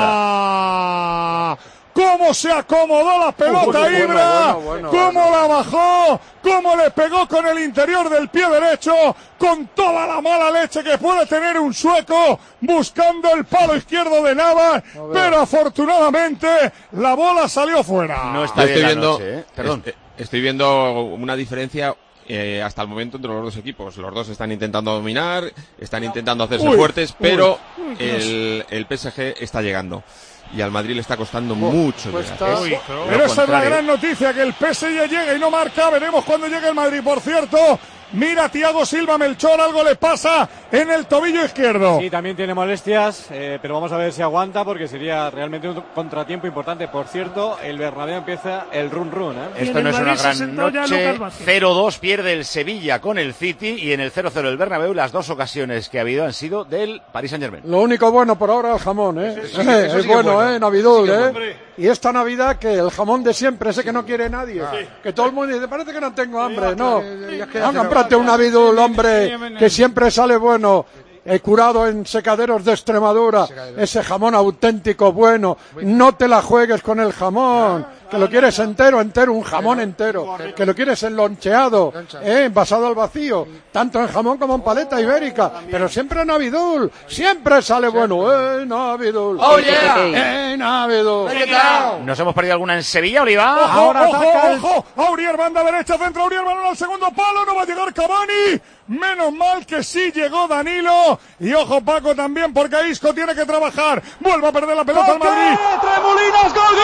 S1: Segunda.
S2: Cómo se acomodó la pelota Ibra, cómo la bajó, cómo le pegó con el interior del pie derecho, con toda la mala leche que puede tener un sueco, buscando el palo izquierdo de Navas, pero afortunadamente la bola salió fuera.
S1: No está bien la noche,
S8: Perdón. Estoy viendo una diferencia hasta el momento entre los dos equipos. Los dos están intentando dominar, están intentando hacerse fuertes, pero el PSG está llegando. Y al Madrid le está costando mucho llegar.
S2: Pero esa es la gran noticia, que el PSG llega y no marca. Veremos cuando llegue el Madrid. Por cierto, mira Thiago Silva, Melchor, algo le pasa en el tobillo izquierdo.
S6: Sí, también tiene molestias, pero vamos a ver si aguanta, porque sería realmente un contratiempo importante. Por cierto, el Bernabéu empieza el run.
S1: Esto no es una gran noche. 0-2 pierde el Sevilla con el City, y en el 0-0 el Bernabéu las 2 ocasiones que ha habido han sido del Paris Saint-Germain.
S11: Lo único bueno por ahora el jamón, es bueno, Navidul, Y esta Navidad que el jamón de siempre, ese que no quiere nadie, que todo el mundo dice, parece que no tengo hambre, no comprate un Navidul, hombre, que siempre sale bueno. Curado en secaderos de Extremadura, ese jamón auténtico bueno, no te la juegues con el jamón, que lo quieres entero, un jamón entero, que lo quieres enloncheado, envasado al vacío, tanto en jamón como en paleta ibérica, pero siempre en Navidul, siempre sale bueno, Navidul, Navidul.
S1: ¿Nos hemos perdido alguna en Sevilla, Oliva?
S2: Ojo, Aurier, banda derecha, centro, Aurier, balón al segundo palo, no va a llegar Cavani. Menos mal que sí llegó Danilo. Y ojo, Paco, también, porque Isco tiene que trabajar. Vuelve a perder la pelota al Madrid.
S5: ¡Tremolinas, gol!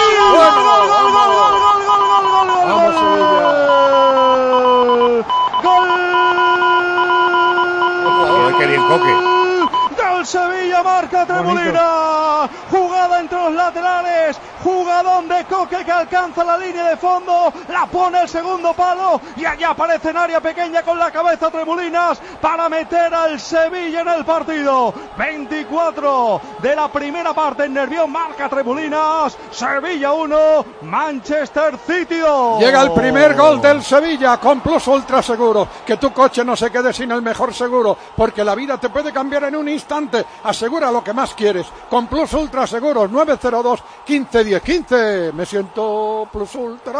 S1: ¡Gol! ¡Qué bien, Coque!
S5: Del Sevilla, marca Tremolina. Jugada entre los laterales. Jugadón de Coque que alcanza la línea de fondo. La pone el segundo palo. Y allá aparece en área pequeña con la cabeza Tremolinas para meter al Sevilla en el partido. 24 de la primera parte en Nervión. Marca Tremolinas. Sevilla 1, Manchester City 2.
S11: Llega el primer gol del Sevilla con Plus Ultra Seguro. Que tu coche no se quede sin el mejor seguro, porque la vida te puede cambiar en un instante. Asegura lo que más quieres con Plus Ultra Seguros. 902 15 10 15. Me siento Plus Ultra.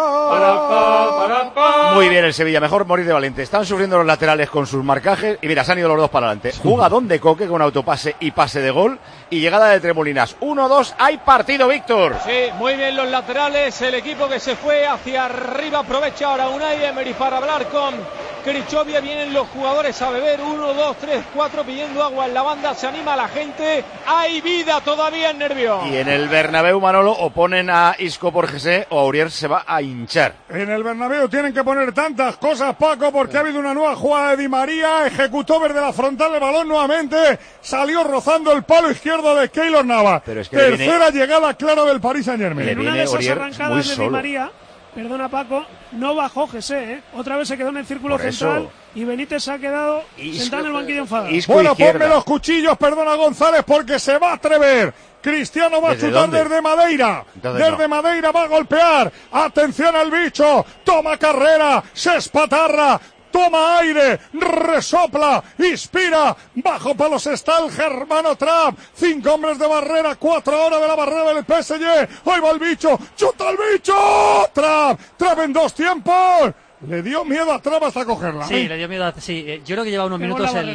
S1: Muy bien el Sevilla, mejor morir de valiente. Están sufriendo los laterales con sus marcajes y mira, se han ido los dos para adelante. Jugadón de Coque con autopase y pase de gol, y llegada de Tremolinas. 1-2, hay partido, Víctor.
S7: Sí, muy bien los laterales, el equipo que se fue hacia arriba. Aprovecha ahora Unai Emery para hablar con Krichovia. Vienen los jugadores a beber, 1, 2, 3, 4, pidiendo agua en la banda. Se anima la gente, hay vida todavía en Nervión.
S1: Y en el Bernabéu, Manolo, o ponen a Isco por Jesse o Aurier se va a hinchar.
S2: En el Bernabéu tienen que poner tantas cosas, Paco, porque ha habido una nueva jugada de Di María. Ejecutó desde la frontal el balón nuevamente, salió rozando el palo izquierdo de Keylor Navas.
S1: Pero es que
S2: tercera llegada clara del Paris Saint-Germain.
S4: En una de esas arrancadas de Di María, perdona Paco, no bajó Jesse, otra vez se quedó en el círculo central y Benítez se ha quedado sentado en el banquillo enfadado.
S2: Bueno, ponme los cuchillos, perdona González, porque se va a atrever. Cristiano va a chutar desde Madeira. Desde Madeira va a golpear. Atención al bicho. Toma carrera. Se espatarra. Toma aire, resopla, inspira, bajo palos está el germano Trapp, 5 hombres de barrera, 4 ahora de la barrera del PSG, ahí va el bicho, chuta el bicho, Trapp en 2 tiempos, le dio miedo a Trapp hasta cogerla.
S3: Sí, le dio miedo, yo creo que lleva unos minutos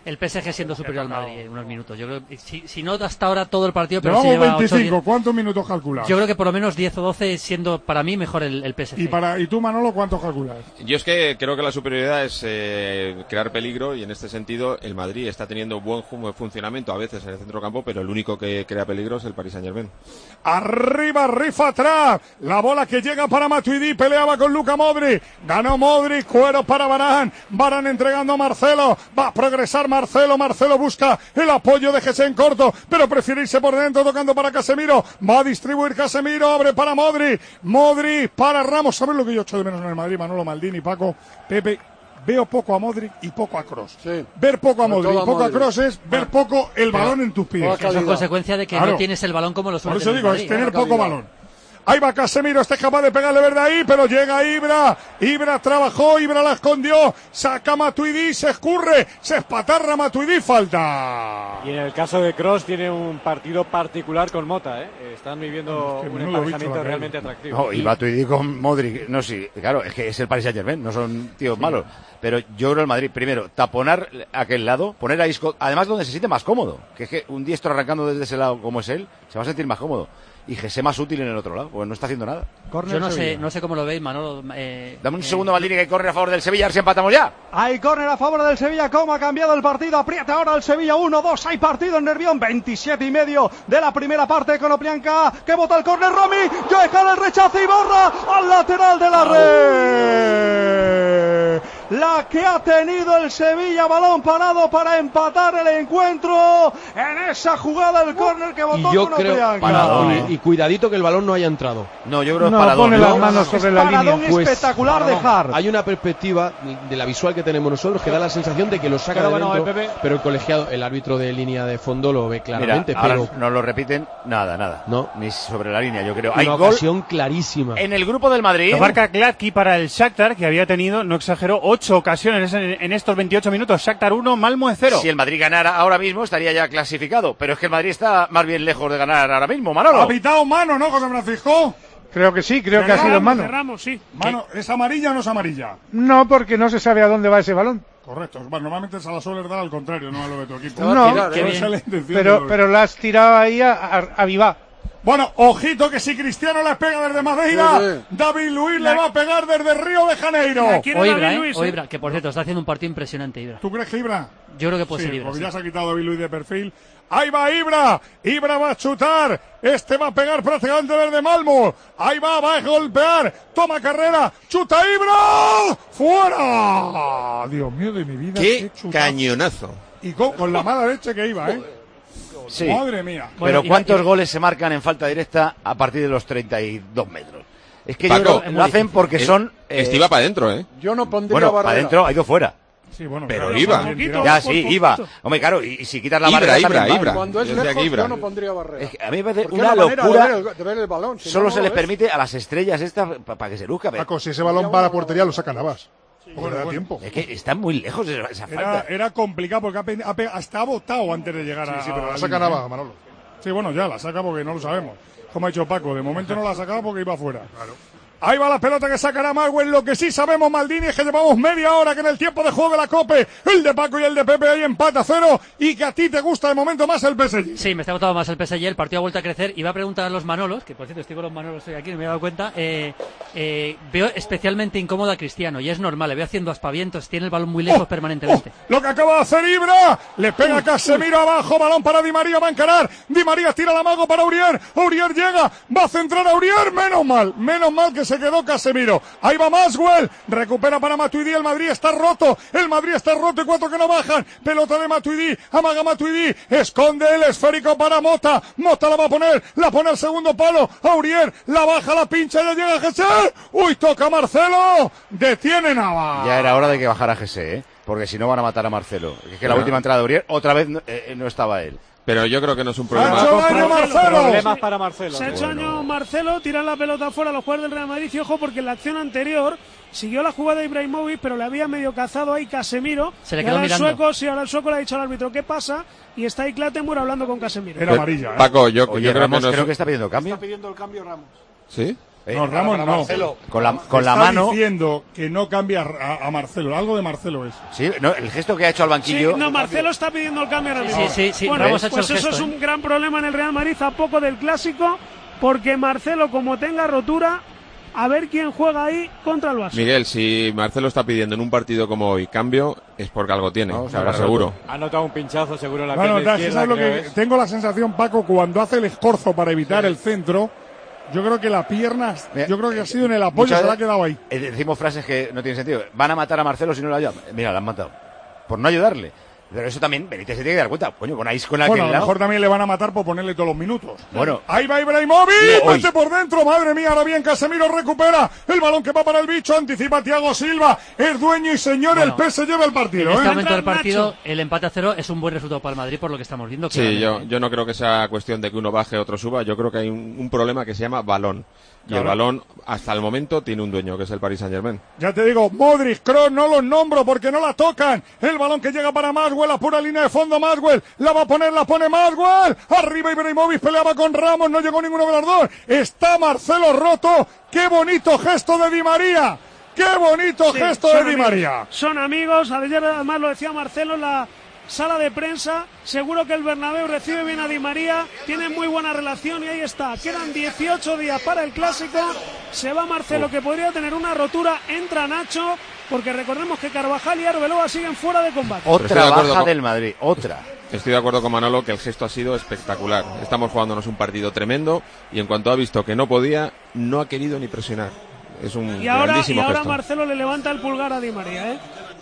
S3: el PSG siendo superior al Madrid en unos minutos. Yo creo que si no hasta ahora todo el partido, pero
S2: llevamos
S3: si lleva
S2: 25,
S3: 8,
S2: ¿cuántos minutos calculas?
S3: Yo creo que por lo menos 10 o 12 siendo para mí mejor el PSG.
S2: ¿Y tú, Manolo, cuántos calculas?
S8: Yo es que creo que la superioridad es crear peligro, y en este sentido el Madrid está teniendo buen funcionamiento a veces en el centrocampo, pero el único que crea peligro es el Paris Saint-Germain.
S2: Arriba, rifa atrás, la bola que llega para Matuidi, peleaba con Luka Modric, ganó Modric, cuero para Varane entregando a Marcelo, va a progresar Marcelo busca el apoyo de Jesse en corto, pero prefiere irse por dentro tocando para Casemiro, va a distribuir Casemiro, abre para Modric para Ramos. ¿Sabes lo que yo echo de menos en el Madrid, Manolo, Maldini, Paco, Pepe? Veo poco a Modric y poco a Kroos. Sí. Ver poco a Modric y poco a Kroos es ver poco el balón en tus pies.
S3: Eso es consecuencia de que no tienes el balón como lo suele tener.
S2: Por eso digo, es tener poco balón. Ahí va Casemiro, está capaz de pegarle verde ahí, pero llega Ibra trabajó, Ibra la escondió, saca Matuidi, se escurre, se espatarra Matuidi, falta.
S6: Y en el caso de Kroos tiene un partido particular con Mota, están viviendo un emparejamiento realmente atractivo.
S1: No, y Matuidi con Modric, no, sí, claro, es que es el Paris Saint-Germain, no son tíos malos, pero yo creo el Madrid, primero, taponar aquel lado, poner a Isco, además donde se siente más cómodo, que es que un diestro arrancando desde ese lado como es él, se va a sentir más cómodo. Y Jesse más útil en el otro lado, porque no está haciendo nada.
S3: Yo no sé cómo lo veis, Manolo.
S1: Dame un segundo, Maldini, que corre a favor del Sevilla, a ver si empatamos ya.
S5: Hay córner a favor del Sevilla, cómo ha cambiado el partido, aprieta ahora el Sevilla, 1-2, hay partido en Nervión, 27,5 de la primera parte, Konoplyanka, que bota el córner, Romy, llega el rechazo y borra al lateral de la red. La que ha tenido el Sevilla, balón parado para empatar el encuentro en esa jugada del córner que botó Konoplyanka.
S9: Y cuidadito que el balón no haya entrado.
S1: No, yo creo que es paradón.
S5: Pone las manos sobre la línea. Pues, espectacular de Hart.
S9: Hay una perspectiva de la visual que tenemos nosotros que da la sensación de que lo saca de dentro, pero el colegiado, el árbitro de línea de fondo lo ve claramente.
S1: Mira, pero no lo repiten nada.
S9: No.
S1: Ni sobre la línea, yo creo.
S9: Hay una ocasión clarísima.
S1: En el grupo del Madrid.
S10: Lo marca Gladky para el Shakhtar, que había tenido, no exageró, 8 ocasiones en estos 28 minutos. Shakhtar 1, Malmö 0.
S1: Si el Madrid ganara ahora mismo, estaría ya clasificado. Pero es que el Madrid está más bien lejos de ganar ahora mismo, Manolo.
S2: Ha pitado mano, ¿no, José Francisco?
S12: Creo que sí, creo que ha sido mano.
S4: Ramos, sí.
S2: Mano, ¿es amarilla o no es amarilla?
S12: No, porque no se sabe a dónde va ese balón.
S2: Correcto. Bueno, normalmente se la suele dar al contrario, no a lo de tu equipo.
S12: No, pero la has tirado ahí a Vivá.
S2: Bueno, ojito que si Cristiano le pega desde Madeira, David Luiz le va a pegar desde Río de Janeiro.
S3: O Ibra, que por cierto está haciendo un partido impresionante, Ibra.
S2: ¿Tú crees que Ibra?
S3: Yo creo que puede ser Ibra.
S2: Porque ya se ha quitado David Luiz de perfil. Ahí va Ibra va a chutar, va a pegar prácticamente desde Malmö, ahí va a golpear, toma carrera, chuta Ibra, fuera. Dios mío de mi vida.
S8: Qué cañonazo.
S2: Y con la mala leche que iba,
S1: Sí.
S2: Madre mía.
S1: Pero ¿cuántos goles se marcan en falta directa a partir de los 32 metros? Es que
S8: Paco,
S1: lo hacen porque son...
S8: Este iba para adentro,
S11: Yo no pondría
S1: Bueno,
S11: barrera.
S1: para adentro ha ido fuera.
S2: Sí, bueno,
S8: pero iba.
S1: Ya, sí, iba. Hombre, claro, y si quitas la barrera...
S8: Ibra.
S11: Cuando es lejos, yo no pondría barrera.
S1: Es que a mí me parece
S11: porque
S1: una locura.
S11: De ver el balón,
S1: Solo se les permite a las estrellas estas para que se luzca.
S2: Paco, si ese balón va a la portería, lo saca Navas. Porque da tiempo.
S1: Es que están muy lejos esa falta.
S2: Era complicado porque hasta ha botado antes de llegar a... Sí, pero la saca Navas, Manolo. Sí, bueno, ya la saca porque no lo sabemos. Como ha dicho Paco, de momento no la ha sacado porque iba afuera. Claro. Ahí va la pelota que sacará Maguel. Lo que sí sabemos, Maldini, es que llevamos media hora que en el tiempo de juego de la Cope, el de Paco y el de Pepe ahí empata a 0 y que a ti te gusta de momento más el PSG.
S3: Sí, me está gustando más el PSG, el partido ha vuelto a crecer. Iba a preguntar a los Manolos, que por cierto estoy con los Manolos hoy aquí, no me he dado cuenta. Veo especialmente incómodo a Cristiano y es normal, le veo haciendo aspavientos, tiene el balón muy lejos permanentemente.
S2: Lo que acaba de hacer Ibra, le pega Casemiro abajo, balón para Di María, va a encarar. Di María tira la mago para Aurier, Aurier llega, va a centrar a Aurier, menos mal que se quedó Casemiro. Ahí va Maswell, recupera para Matuidi, el Madrid está roto y 4 que no bajan, pelota de Matuidi, amaga Matuidi, esconde el esférico para Mota la va a poner, la pone al segundo palo, Aurier, la baja, la pincha, ya llega Jesse, uy, toca Marcelo, detiene Navas.
S1: Ya era hora de que bajara Jesse, porque si no van a matar a Marcelo, es que la última entrada de Aurier, otra vez no estaba él.
S8: Pero yo creo que no es un problema.
S6: Problemas para Marcelo.
S4: Se ha hecho daño Marcelo, tiran la pelota fuera a los jugadores del Real Madrid. Y ojo, porque en la acción anterior siguió la jugada de Ibrahimovic, pero le había medio cazado ahí Casemiro.
S3: Se le quedó mirando.
S4: Ahora el sueco le ha dicho al árbitro, ¿qué pasa? Y está ahí Klatenburg hablando con Casemiro.
S2: Era amarilla.
S8: Paco, yo
S1: Oye,
S8: creo
S1: Ramos
S8: que no
S1: creo que está pidiendo cambio.
S11: Está pidiendo el cambio Ramos.
S8: ¿Sí?
S2: No, Ramos no.
S1: Con la mano.
S2: Está diciendo que no cambia a Marcelo. Algo de Marcelo es.
S1: Sí, no, el gesto que ha hecho al banquillo.
S4: Sí, no, Marcelo está pidiendo el cambio ahora mismo.
S3: Sí.
S4: Bueno,
S3: Ramos ha hecho
S4: pues
S3: el
S4: eso
S3: gesto,
S4: es un gran problema en el Real Madrid a poco del Clásico, porque Marcelo, como tenga rotura, a ver quién juega ahí contra el Barça.
S8: Miguel, si Marcelo está pidiendo en un partido como hoy cambio, es porque algo tiene, o sea, seguro.
S6: Ha notado un pinchazo seguro en la
S2: Bueno,
S6: pierna izquierda.
S2: ¿sabes lo que tengo la sensación, Paco, cuando hace el escorzo para evitar el centro? Yo creo que la pierna, yo creo que ha sido en el apoyo, se la ha quedado ahí.
S1: Decimos frases que no tienen sentido. Van a matar a Marcelo si no lo ayudan. Mira, la han matado. Por no ayudarle. Pero eso también, Benítez se tiene que dar cuenta. Coño, con Isco en aquel lado.
S2: A lo mejor también le van a matar por ponerle todos los minutos.
S1: Bueno.
S2: Ahí va Ibrahimovic, mete por dentro, madre mía, ahora bien Casemiro recupera el balón que va para el bicho, anticipa a Thiago Silva, es dueño y señor, el PES lleva el partido.
S3: En este momento del partido, el empate a 0 es un buen resultado para el Madrid por lo que estamos viendo.
S8: Sí, yo no creo que sea cuestión de que uno baje, otro suba, yo creo que hay un problema que se llama balón. Y el balón, hasta el momento, tiene un dueño, que es el Paris Saint-Germain.
S2: Ya te digo, Modric, Kroos, no los nombro porque no la tocan. El balón que llega para Maswell, a pura línea de fondo Maswell. La va a poner, la pone Maswell. Arriba Ibrahimovic, peleaba con Ramos, no llegó ninguno de los dos. Está Marcelo roto. ¡Qué bonito gesto de Di María! ¡Qué bonito gesto de Di María!
S4: Son amigos, ayer además lo decía Marcelo en la sala de prensa, seguro que el Bernabéu recibe bien a Di María, tienen muy buena relación y ahí está, quedan 18 días para el Clásico, se va Marcelo que podría tener una rotura, entra Nacho, porque recordemos que Carvajal y Arbeloa siguen fuera de combate.
S1: Otra baja del Madrid, otra.
S8: Estoy de acuerdo con Manolo que el gesto ha sido espectacular, estamos jugándonos un partido tremendo y en cuanto ha visto que no podía, no ha querido ni presionar, es un grandísimo gesto.
S4: Y ahora Marcelo le levanta el pulgar a Di María,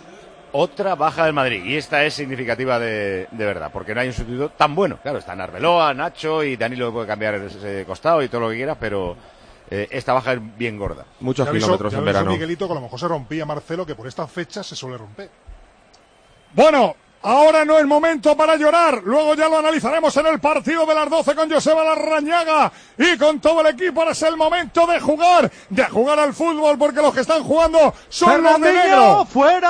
S1: Otra baja del Madrid, y esta es significativa de verdad, porque no hay un sustituto tan bueno. Claro, están Arbeloa, Nacho y Danilo puede cambiar ese costado y todo lo que quiera, pero esta baja es bien gorda.
S8: Muchos kilómetros en verano.
S2: Miguelito, que a lo mejor se rompía Marcelo, que por estas fechas se suele romper. Bueno, ahora no es momento para llorar, luego ya lo analizaremos en el partido de las 12 con Joseba Larrañaga y con todo el equipo. Ahora es el momento de jugar al fútbol, porque los que están jugando son los de negro.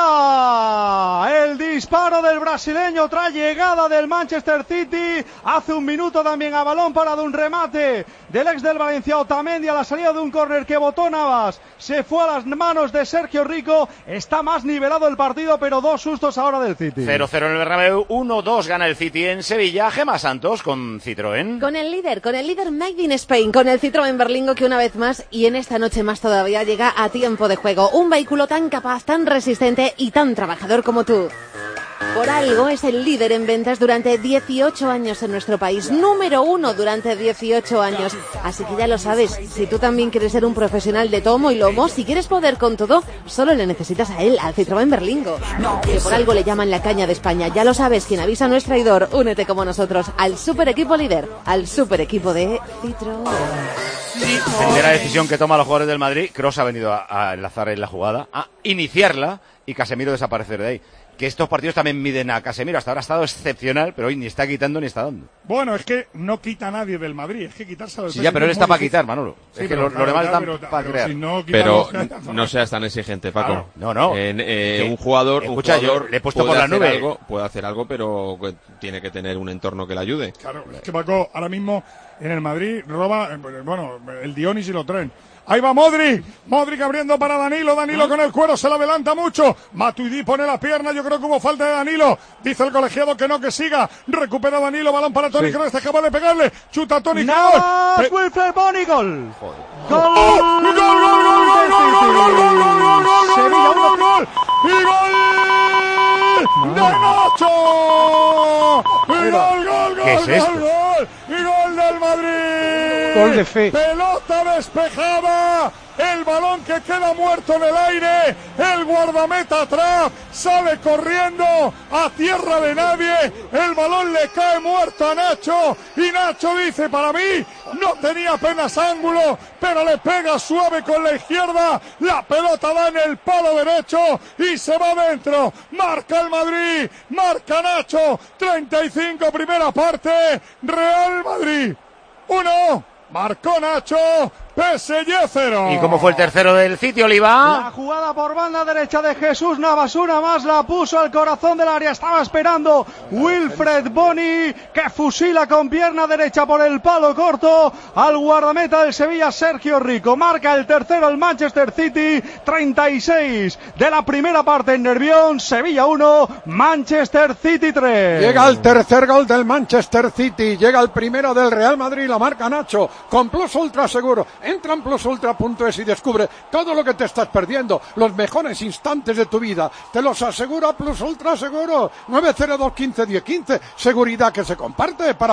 S5: ¡Fuera! El disparo del brasileño tras llegada del Manchester City. Hace un minuto también a balón parado un remate del ex del Valencia Otamendi a la salida de un córner que botó Navas. Se fue a las manos de Sergio Rico. Está más nivelado el partido, pero dos sustos ahora del City.
S1: 0-0 en el Bernabéu, 1-2 gana el City en Sevilla. Gemma Santos con Citroën.
S13: Con el líder Made in Spain, con el Citroën Berlingo, que una vez más y en esta noche más todavía llega a tiempo de juego. Un vehículo tan capaz, tan resistente y tan trabajador como tú. Por algo es el líder en ventas durante 18 años en nuestro país, número 1 durante 18 años. Así que ya lo sabes, si tú también quieres ser un profesional de tomo y lomo, si quieres poder con todo, solo le necesitas a él, al Citroën Berlingo. Que por algo le llaman la caña de España. Ya lo sabes, quien avisa no es traidor. Únete como nosotros al super equipo líder, al super equipo de Citroën.
S1: Primera decisión que toman los jugadores del Madrid. Kroos ha venido a enlazar en la jugada, a iniciarla y Casemiro desaparecer de ahí. Que estos partidos también miden a Casemiro. Hasta ahora ha estado excepcional, pero hoy ni está quitando ni está dando.
S2: Bueno, es que no quita a nadie del Madrid, es que quitarse al
S1: sí, ya, pero él está para quitar, Manolo.
S2: Sí,
S1: es que los demás están para crear.
S8: Si no no seas tan exigente, Paco.
S1: Claro. No.
S8: Un jugador,
S1: yo le he puesto por la nube.
S8: Puede hacer algo, pero tiene que tener un entorno que le ayude.
S2: Claro, es que Paco, ahora mismo en el Madrid roba, el Dionis y lo traen. Ahí va Modric abriendo para Danilo con el cuero, se la adelanta mucho, Matuidi pone la pierna, yo creo que hubo falta de Danilo, dice el colegiado que no, que siga, recupera Danilo, balón para Toni Kroos, está capaz de pegarle, chuta Toni Kroos,
S5: Wilfred Bony, gol.
S2: ¡Gol! ¡De Nacho!
S1: ¿Qué es esto?
S2: ¡Y gol del Madrid!
S12: Gol de fe.
S2: Pelota despejada, el balón que queda muerto en el aire, el guardameta atrás, sale corriendo a tierra de nadie, el balón le cae muerto a Nacho y Nacho dice, para mí no tenía apenas ángulo, pero le pega suave con la izquierda, la pelota da en el palo derecho y se va adentro, marca el Madrid, marca Nacho, 35 primera parte, Real Madrid 1, marcó Nacho, PSG 0.
S1: ¿Y cómo fue el tercero del City, Oliva?
S5: La jugada por banda derecha de Jesús Navas, una más, la puso al corazón del área, estaba esperando Wilfred Boni, que fusila con pierna derecha por el palo corto al guardameta del Sevilla, Sergio Rico. Marca el tercero el Manchester City, 36 de la primera parte en Nervión. Sevilla 1, Manchester City 3.
S11: Llega el tercer gol del Manchester City, llega el primero del Real Madrid, la marca Nacho, con Plus Ultra Seguro. Entra en plusultra.es y descubre todo lo que te estás perdiendo, los mejores instantes de tu vida. Te los asegura Plus Ultra Seguro. 902-15-10-15. Seguridad que se comparte. Para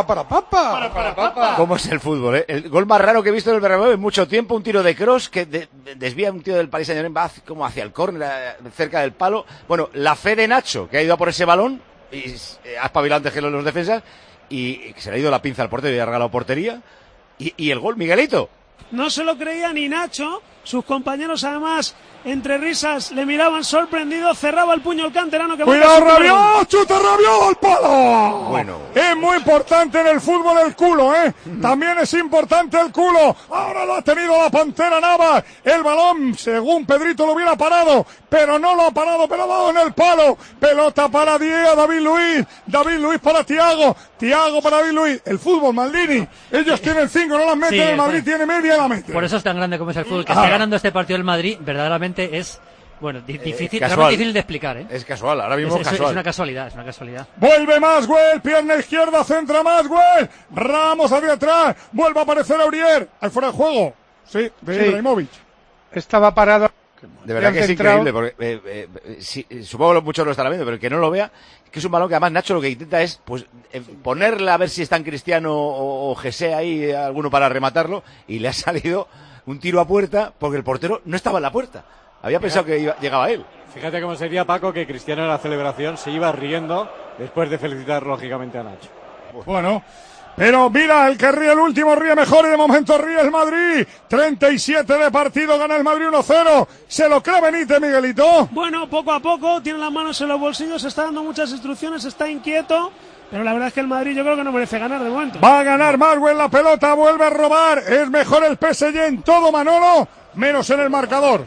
S11: papa.
S1: ¿Cómo es el fútbol, eh? El gol más raro que he visto en el Bernabéu en mucho tiempo, un tiro de cross que desvía un tío del Paris Saint-Germain, va como hacia el córner, cerca del palo. Bueno, la fe de Nacho, que ha ido a por ese balón, y ha espabilado antes que los defensas, y se le ha ido la pinza al portero y ha regalado portería. Y el gol, Miguelito.
S4: No se lo creía ni Nacho, sus compañeros además entre risas le miraban sorprendidos, cerraba el puño el canterano que...
S2: ¡Cuidado, Rabiot! ¡Chuta Rabiot al palo!
S1: Bueno.
S2: Es muy importante en el fútbol el culo, ¿eh? También es importante el culo. Ahora lo ha tenido la Pantera Navas. El balón, según Pedrito, lo hubiera parado, pero no lo ha parado, pero ha dado en el palo. Pelota para David Luiz. David Luiz para Thiago. Thiago para David Luiz. El fútbol, Maldini. Ellos tienen 5, no las meten. Sí, el Madrid tiene media y la mete.
S3: Por eso es tan grande como es el fútbol. Que esté ganando este partido el Madrid, verdaderamente es, bueno, difícil, realmente difícil de explicar, ¿eh?
S1: Es casual, ahora mismo
S3: es
S1: casual.
S3: Es una casualidad, es una casualidad.
S2: Vuelve Maswell, pierna izquierda, centra Maswell. Ramos hacia atrás, vuelve a aparecer Aurier. Ahí fuera de juego. Sí, de Ibrahimovic.
S12: Estaba parado.
S1: De verdad que es increíble, porque supongo que muchos lo estarán viendo, pero el que no lo vea, que es un balón que además Nacho lo que intenta es pues ponerle a ver si están Cristiano o José ahí, alguno para rematarlo, y le ha salido un tiro a puerta porque el portero no estaba en la puerta. Había pensado que llegaba él.
S6: Fíjate cómo sería, Paco, que Cristiano en la celebración se iba riendo después de felicitar lógicamente a Nacho.
S2: Bueno, pero mira, el que ríe el último ríe mejor y de momento ríe el Madrid. 37 de partido, gana el Madrid 1-0. ¿Se lo cree Benítez, Miguelito?
S4: Bueno, poco a poco, tiene las manos en los bolsillos, está dando muchas instrucciones, está inquieto. Pero la verdad es que el Madrid yo creo que no merece ganar de momento.
S2: Va a ganar Maswell, la pelota vuelve a robar. Es mejor el PSG en todo, Manolo, menos en el marcador.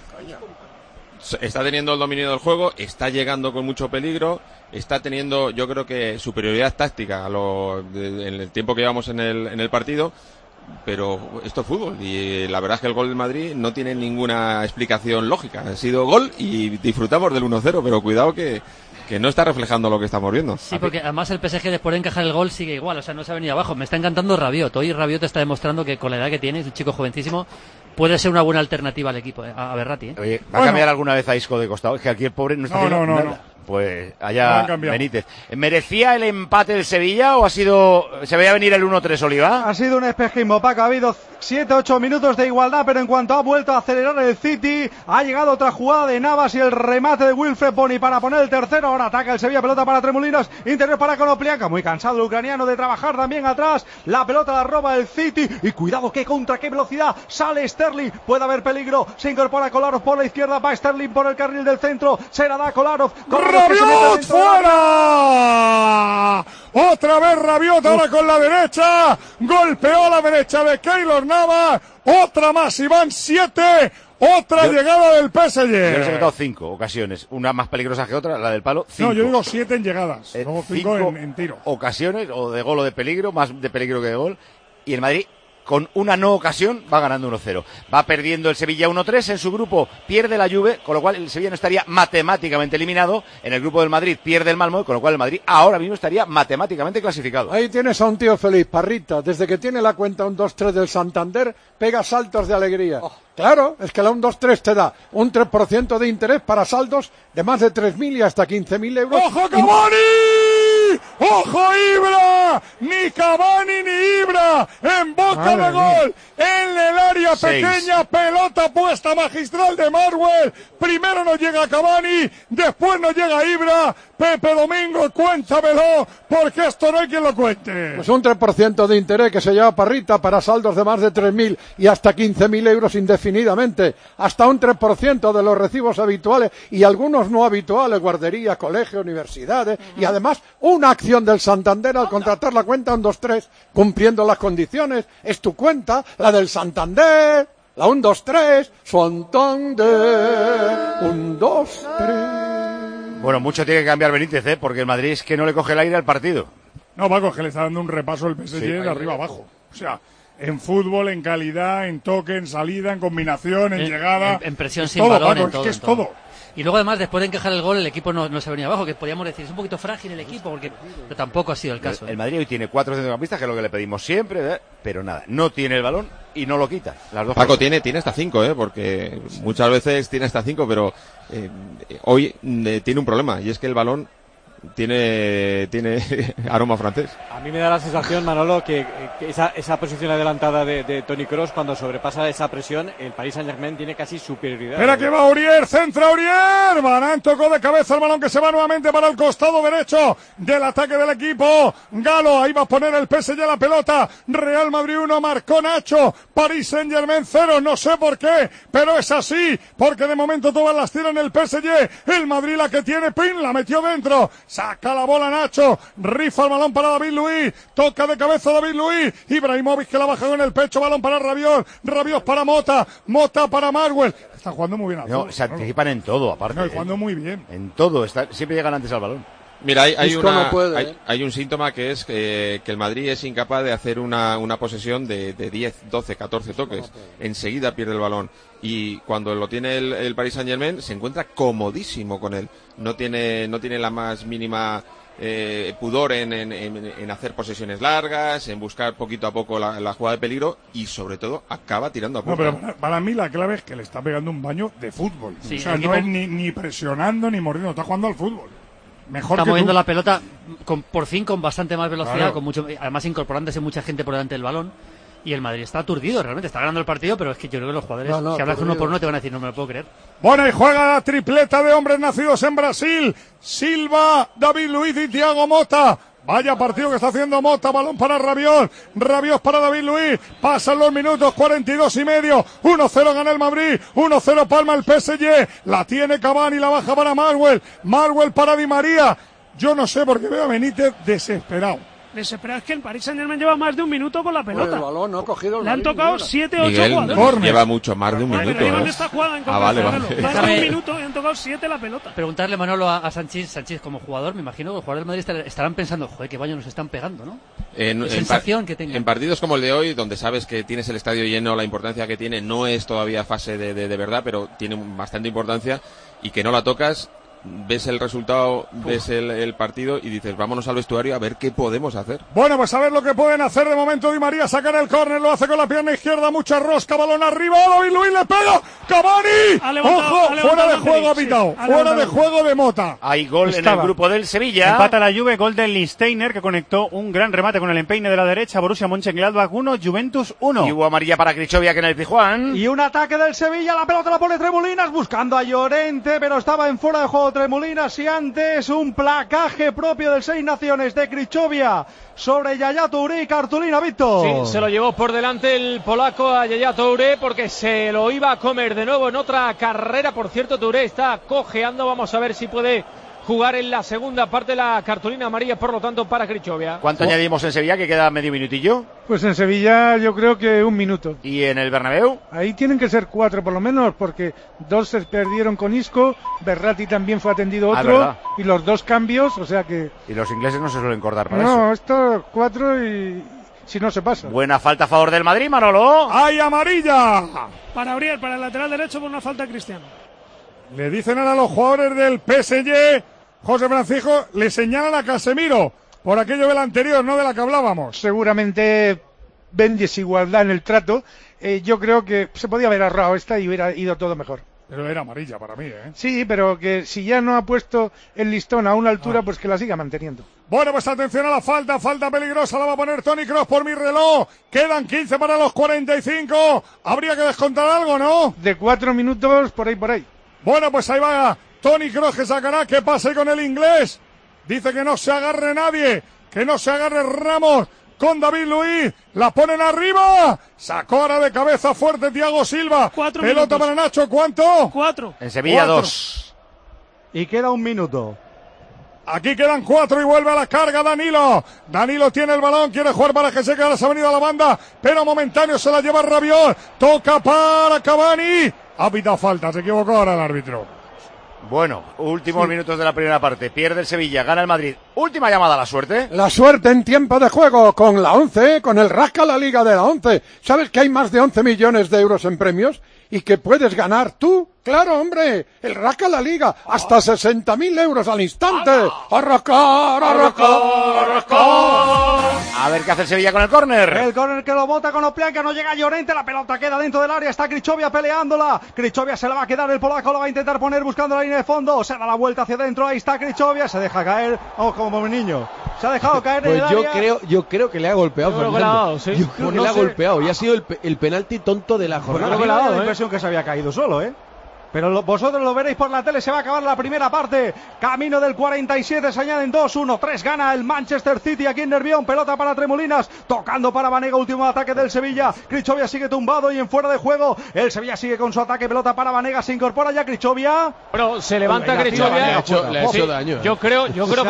S8: Está teniendo el dominio del juego, está llegando con mucho peligro, está teniendo, yo creo que superioridad táctica en el tiempo que llevamos en el partido, pero esto es fútbol y la verdad es que el gol del Madrid no tiene ninguna explicación lógica. Ha sido gol y disfrutamos del 1-0, pero cuidado que no está reflejando lo que estamos viendo.
S3: Sí, porque además el PSG después de encajar el gol sigue igual, o sea, no se ha venido abajo. Me está encantando Rabiot. Hoy Rabiot está demostrando que con la edad que tiene, es un chico jovencísimo, puede ser una buena alternativa al equipo, a Verratti.
S1: Oye, ¿va a cambiar alguna vez a Isco de costado? Es que aquí el pobre no está haciendo nada. Pues allá Benítez. ¿Merecía el empate del Sevilla o se veía venir el 1-3, Oliva?
S5: Ha sido un espejismo, Paco. Ha habido 7-8 minutos de igualdad, pero en cuanto ha vuelto a acelerar el City, ha llegado otra jugada de Navas y el remate de Wilfred Boni para poner el tercero. Ahora ataca el Sevilla, pelota para Tremolinas, interior para Konoplyanka. Muy cansado el ucraniano de trabajar también atrás. La pelota la roba el City y cuidado, qué velocidad. Sale Sterling, puede haber peligro. Se incorpora Kolarov por la izquierda, va Sterling por el carril del centro. Se la da Kolarov.
S2: ¡Rabiot fuera! Otra vez Rabiot ahora con la derecha. Golpeó a la derecha de Keylor Navas. Otra más y van 7. Otra llegada del PSG.
S1: Yo les he notado 5 ocasiones. Una más peligrosa que otra, la del palo. 5.
S2: No, yo digo 7 en llegadas. Luego 5 en tiro.
S1: Ocasiones, o de gol o de peligro, más de peligro que de gol. Y el Madrid, con una no ocasión, va ganando 1-0. Va perdiendo el Sevilla 1-3 en su grupo, pierde la Juve, con lo cual el Sevilla no estaría matemáticamente eliminado. En el grupo del Madrid pierde el Malmö, con lo cual el Madrid ahora mismo estaría matemáticamente clasificado.
S11: Ahí tienes a un tío feliz, Parrita. Desde que tiene la cuenta 1-2-3 del Santander, pega saltos de alegría. Claro, es que la 1-2-3 te da un 3% de interés para saldos de más de 3.000 y hasta 15.000 euros.
S2: ¡Ojo, Cavani! ¡Ojo, Ibra! Ni Cavani ni Ibra en boca de gol, en el área pequeña, pelota puesta magistral de Maswell. Primero no llega Cavani, después no llega Ibra. Pepe Domingo, cuéntamelo, porque esto no hay quien lo cuente.
S11: Pues un 3% de interés que se lleva Parrita para saldos de más de 3.000 y hasta 15.000 euros indefinidamente. Hasta un 3% de los recibos habituales y algunos no habituales, guarderías, colegios, universidades. Y además una acción del Santander al contratar la cuenta 1-2-3, cumpliendo las condiciones. Es tu cuenta, la del Santander. La 1, 2, 3, Santander. 1, 2, 3.
S1: Bueno, mucho tiene que cambiar Benítez, porque el Madrid es que no le coge el aire al partido.
S2: No, Paco, es que le está dando un repaso el PSG de arriba abajo. O sea, en fútbol, en calidad, en toque, en salida, en combinación, en llegada.
S3: En presión
S2: es
S3: sin
S2: todo,
S3: balón,
S2: Paco,
S3: en todo,
S2: es que es
S3: en todo.
S2: todo.
S3: Y luego además, después de encajar el gol, el equipo no se venía abajo, que podíamos decir, es un poquito frágil el equipo, porque pero tampoco ha sido el caso.
S1: El Madrid hoy tiene 4 centrocampistas, que es lo que le pedimos siempre, pero nada, no tiene el balón y no lo quita. Las dos
S8: Paco
S1: cosas.
S8: tiene hasta 5, porque muchas veces tiene hasta 5, pero hoy tiene un problema, y es que el balón tiene aroma francés.
S6: A mí me da la sensación, Manolo, que esa posición adelantada de Toni Kroos, cuando sobrepasa esa presión, el Paris Saint-Germain tiene casi superioridad.
S2: Espera que va Aurier, centra Aurier. Varane tocó de cabeza el balón que se va nuevamente para el costado derecho del ataque del equipo. Galo, ahí va a poner el PSG la pelota. Real Madrid 1, marcó Nacho. Paris Saint-Germain 0, no sé por qué, pero es así, porque de momento todas las tiran el PSG. El Madrid la que tiene, pin, la metió dentro. Saca la bola Nacho, rifa el balón para David Luiz, toca de cabeza David Luiz, Ibrahimovic que la baja con el pecho, balón para Rabiot, Rabiot para Mota, Mota para Marwell. Está jugando muy bien.
S1: No, se anticipan en todo, aparte.
S2: No, y jugando muy bien.
S1: En todo, siempre llegan antes al balón.
S8: Mira, hay un síntoma que es que el Madrid es incapaz de hacer una posesión de 10, 12, 14 toques. Enseguida pierde el balón. Y cuando lo tiene el Paris Saint-Germain, se encuentra comodísimo con él. No tiene la más mínima pudor en hacer posesiones largas, en buscar poquito a poco la jugada de peligro y, sobre todo, acaba tirando a puerta.
S2: No, pero para mí la clave es que le está pegando un baño de fútbol.
S3: Sí,
S2: o sea, no es ni presionando ni mordiendo, está jugando al fútbol. Mejor
S3: está
S2: que
S3: moviendo
S2: tú.
S3: la pelota por fin con bastante más velocidad,
S2: Claro.
S3: con mucho, además incorporándose mucha gente por delante del balón. Y el Madrid está aturdido, realmente está ganando el partido, pero es que yo creo que los jugadores, si hablas uno por uno, te van a decir, no me lo puedo creer.
S2: Bueno, y juega la tripleta de hombres nacidos en Brasil. Silva, David Luiz y Thiago Mota. Vaya partido que está haciendo Mota, balón para Rabiot, Rabiot para David Luiz, pasan los minutos 42 y medio, 1-0 gana el Madrid, 1-0 palma el PSG, la tiene Cavani, la baja para Marwell para Di María. Yo no sé por qué veo a Benítez desesperado.
S4: Desesperado, es que el Paris Saint-Germain lleva más de un minuto con la pelota.
S11: El balón no ha cogido el
S4: Le han
S11: Madrid,
S4: tocado
S11: ninguna.
S4: 7, 8
S8: Miguel
S4: jugadores.
S8: lleva mucho más de un minuto.
S4: Pero llevan esta jugada en
S8: vale.
S4: más de un minuto y han tocado 7 la pelota.
S3: Preguntarle, Manolo, a Sánchez como jugador, me imagino que los jugadores del Madrid estarán pensando, joder, qué baño nos están pegando, ¿no? Sensación que tengan.
S8: En partidos como el de hoy, donde sabes que tienes el estadio lleno, la importancia que tiene no es todavía fase de verdad, pero tiene bastante importancia, y que no la tocas, ves el resultado, ves el partido y dices, vámonos al vestuario a ver qué podemos hacer.
S2: Bueno, pues a ver lo que pueden hacer de momento. Di María sacar el córner, lo hace con la pierna izquierda, mucha rosca, balón arriba, David Luiz le pega, Cavani, ojo, fuera de juego ha pitado, fuera de juego de Mota.
S1: Hay gol en el grupo del Sevilla.
S10: Empata la Juve, gol del Lichtsteiner, que conectó un gran remate con el empeine de la derecha. Borussia Mönchengladbach 1, Juventus 1.
S1: Y hubo amarilla para Krichovia, que en el Pijuán.
S5: Y un ataque del Sevilla, la pelota la pone Tremolinas buscando a Llorente, pero estaba en fuera de juego Tremolinas. Y antes un placaje propio del Seis Naciones de Krichovia sobre Yaya Touré y cartulina, Víctor.
S7: Sí, se lo llevó por delante el polaco a Yaya Touré porque se lo iba a comer de nuevo en otra carrera. Por cierto, Touré está cojeando, vamos a ver si puede jugar en la segunda parte. La cartulina amarilla, por lo tanto, para Krichovia.
S1: ¿Cuánto añadimos en Sevilla, que queda medio minutillo?
S12: Pues en Sevilla yo creo que un minuto.
S1: ¿Y en el Bernabéu?
S12: Ahí tienen que ser 4 por lo menos, porque 2 se perdieron con Isco, Berratti también fue atendido otro, y los 2 cambios, o sea que...
S1: Y los ingleses no se suelen cortar para eso.
S12: No, esto 4 y... si no se pasa.
S1: Buena falta a favor del Madrid, Manolo.
S2: ¡Hay amarilla!
S4: Para Aurier, para el lateral derecho, por una falta a Cristiano.
S2: Le dicen ahora a los jugadores del PSG, José Francisco, le señalan a Casemiro por aquello del anterior, no de la que hablábamos.
S12: Seguramente ven desigualdad en el trato. Yo creo que se podía haber ahorrado esta y hubiera ido todo mejor.
S2: Pero era amarilla para mí, ¿eh?
S12: Sí, pero que si ya no ha puesto el listón a una altura, pues que la siga manteniendo.
S2: Bueno, pues atención a la falta peligrosa, la va a poner Toni Kroos por mi reloj. Quedan 15 para los 45. Habría que descontar algo, ¿no?
S12: De 4 minutos, por ahí.
S2: Bueno, pues ahí va Toni Kroos, que sacará, que pase con el inglés. Dice que no se agarre nadie, que no se agarre Ramos con David Luiz. La ponen arriba. Sacó ahora de cabeza fuerte Thiago Silva.
S4: 4
S2: Pelota
S4: minutos.
S2: para Nacho, ¿cuánto?
S4: 4.
S1: En Sevilla
S2: 4.
S1: 2.
S5: Y queda un minuto.
S2: Aquí quedan 4 y vuelve a la carga Danilo. Danilo tiene el balón, quiere jugar para que se quede, se ha venido a la banda, pero momentáneo se la lleva Rabiot. Toca para Cavani. Ha pitado falta, se equivocó ahora el árbitro.
S1: Bueno, últimos minutos de la primera parte. Pierde el Sevilla, gana el Madrid. Última llamada a la suerte.
S11: La suerte en tiempo de juego con la 11, con el Rasca la Liga de la 11. ¿Sabes que hay más de 11 millones de euros en premios? Y que puedes ganar tú. Claro, hombre, el Rasca la Liga, hasta 60.000 euros al instante. ¡Arrascar, arrascar, arrascar!
S1: A ver qué hace el Sevilla con el córner.
S5: El córner que lo bota con Oplianca, no llega Llorente, la pelota queda dentro del área, está Krichovia peleándola. Krichovia se la va a quedar, el polaco lo va a intentar poner buscando la línea de fondo. Se da la vuelta hacia adentro, ahí está Krichovia, se deja caer, como un niño. Se ha dejado caer en el área.
S9: Yo creo que le ha golpeado, Fernando. Yo creo que le ha golpeado y ha sido el penalti tonto de la jornada.
S5: Me da la impresión que se había caído solo, Pero vosotros lo veréis por la tele, se va a acabar la primera parte. Camino del 47, se añaden 2-1-3, gana el Manchester City aquí en Nervión. Pelota para Tremolinas, tocando para Banega, último ataque del Sevilla. Krichovia sigue tumbado y en fuera de juego. El Sevilla sigue con su ataque, pelota para Banega, se incorpora ya Krichovia.
S7: Bueno, se levanta Krichovia.
S9: Le ha hecho daño.
S7: Yo creo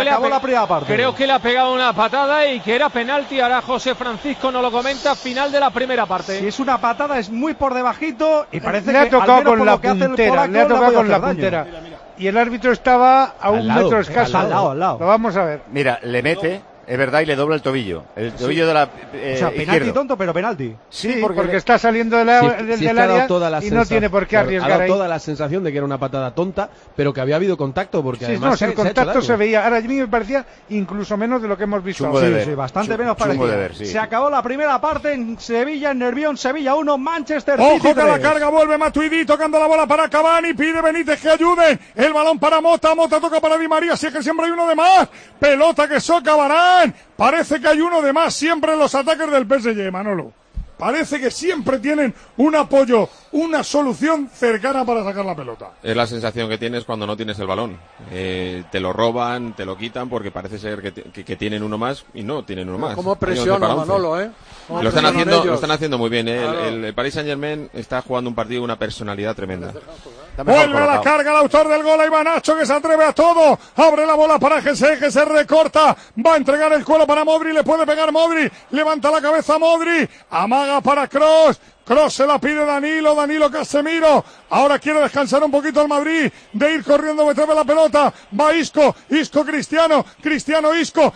S7: que le ha pegado una patada y que era penalti. Ahora José Francisco nos lo comenta, final de la primera parte.
S5: Si es una patada, es muy por debajito y parece
S12: le ha tocado con la puntera. Le ha tocado con la puntera. Y el árbitro estaba a un metro escaso.
S5: Al lado.
S12: Lo vamos a ver.
S1: Mira, le mete, es verdad, y le dobla el tobillo. El tobillo de la
S5: o sea, penalti
S1: izquierdo.
S5: tonto, pero penalti.
S12: Sí, porque está saliendo del área y no tiene por qué arriesgar.
S9: Ha dado
S12: ahí.
S9: toda la sensación de que era una patada tonta, pero que había habido contacto, porque además
S12: el contacto se veía. Ahora a mí me parecía incluso menos de lo que hemos visto ahora.
S5: Sí, bastante menos parecía. Se acabó la primera parte en Sevilla, en Nervión, Sevilla 1, Manchester City 3.
S2: Ojo que la carga, vuelve Matuidi tocando la bola para Cavani, pide Benítez que ayude. El balón para Mota toca para Di María, si es que siempre hay uno de más. Pelota que soca Varane. Parece que hay uno de más siempre en los ataques del PSG, Manolo. Parece que siempre tienen un apoyo, una solución cercana para sacar la pelota.
S8: Es la sensación que tienes cuando no tienes el balón. Te lo roban, te lo quitan porque parece ser que tienen uno más y no tienen uno más.
S11: ¿Cómo presiona Manolo,
S8: Lo están haciendo muy bien, Claro. El Paris Saint-Germain está jugando un partido de una personalidad tremenda.
S2: Vuelve a la carga el autor del gol, Iván Nacho, que se atreve a todo. Abre la bola para que se recorta. Va a entregar el cuero para Modri, le puede pegar Modri. Levanta la cabeza Modri. Amaga para Kroos. Kroos se la pide Danilo Casemiro. Ahora quiere descansar un poquito el Madrid, de ir corriendo, meterme la pelota. Va Isco Cristiano Isco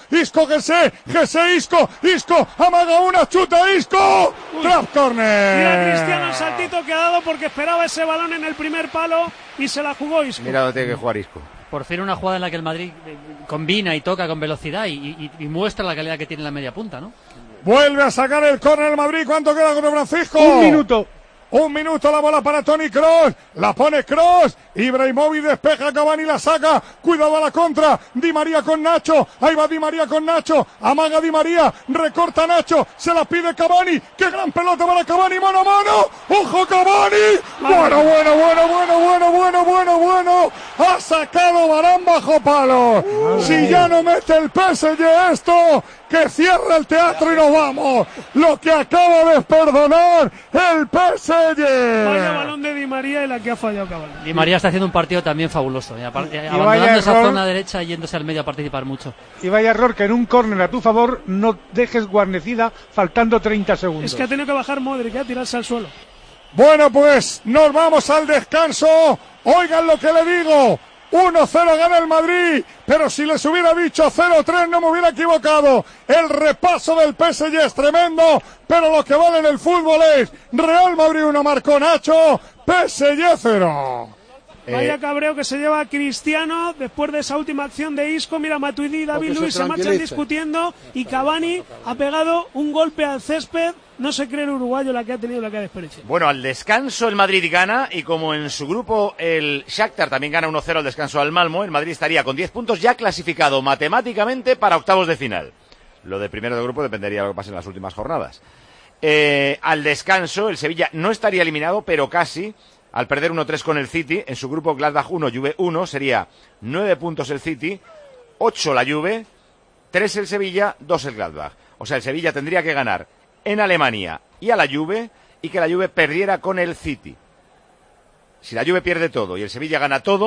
S2: Isco, amaga una, chuta Isco. Trap corner.
S4: Mira Cristiano el saltito que ha dado porque esperaba ese balón en el primer palo y se la jugó Isco.
S1: Mira dónde tiene que jugar Isco.
S3: Por fin una jugada en la que el Madrid combina y toca con velocidad y muestra la calidad que tiene la media punta, ¿no?
S2: Vuelve a sacar el córner el Madrid. ¿Cuánto queda con Francisco? Un minuto la bola para Toni Kroos. La pone Kroos. Ibrahimovic despeja, Cavani la saca. Cuidado a la contra. Di María con Nacho. Ahí va Di María con Nacho. Amaga Di María. Recorta Nacho. Se la pide Cavani. ¡Qué gran pelota para Cavani! ¡Mano a mano! ¡Ojo Cavani! Bueno. Ha sacado Varane bajo palo. Si ya no mete el PSG esto, que cierre el teatro y nos vamos. Lo que acaba de perdonar el PSG.
S4: Vaya balón de Di María y la que ha fallado Cavani.
S3: Di María está haciendo un partido también fabuloso. Abandonando esa zona derecha y yéndose al medio a participar mucho.
S12: Y vaya error que en un córner a tu favor no dejes guarnecida faltando 30 segundos.
S4: Es que ha tenido que bajar Modric, a tirarse al suelo.
S2: Bueno, pues nos vamos al descanso. Oigan lo que le digo. 1-0 gana el Madrid, pero si les hubiera dicho 0-3 no me hubiera equivocado. El repaso del PSG es tremendo, pero lo que vale en el fútbol es Real Madrid 1, marcó Nacho, PSG 0.
S4: Vaya cabreo que se lleva a Cristiano después de esa última acción de Isco. Mira, Matuidi y David Luiz se marchan discutiendo y Cavani ha pegado un golpe al césped. No se cree el uruguayo la que ha tenido, la que ha desperdiciado.
S1: Bueno, al descanso el Madrid gana y como en su grupo el Shakhtar también gana 1-0 al descanso al Malmo, el Madrid estaría con 10 puntos ya clasificado matemáticamente para octavos de final. Lo de primero de grupo dependería de lo que pase en las últimas jornadas. Al descanso el Sevilla no estaría eliminado, pero casi. Al perder 1-3 con el City, en su grupo Gladbach 1, Juve 1, sería 9 puntos el City, 8 la Juve, 3 el Sevilla, 2 el Gladbach. O sea, el Sevilla tendría que ganar en Alemania y a la Juve, y que la Juve perdiera con el City. Si la Juve pierde todo y el Sevilla gana todo,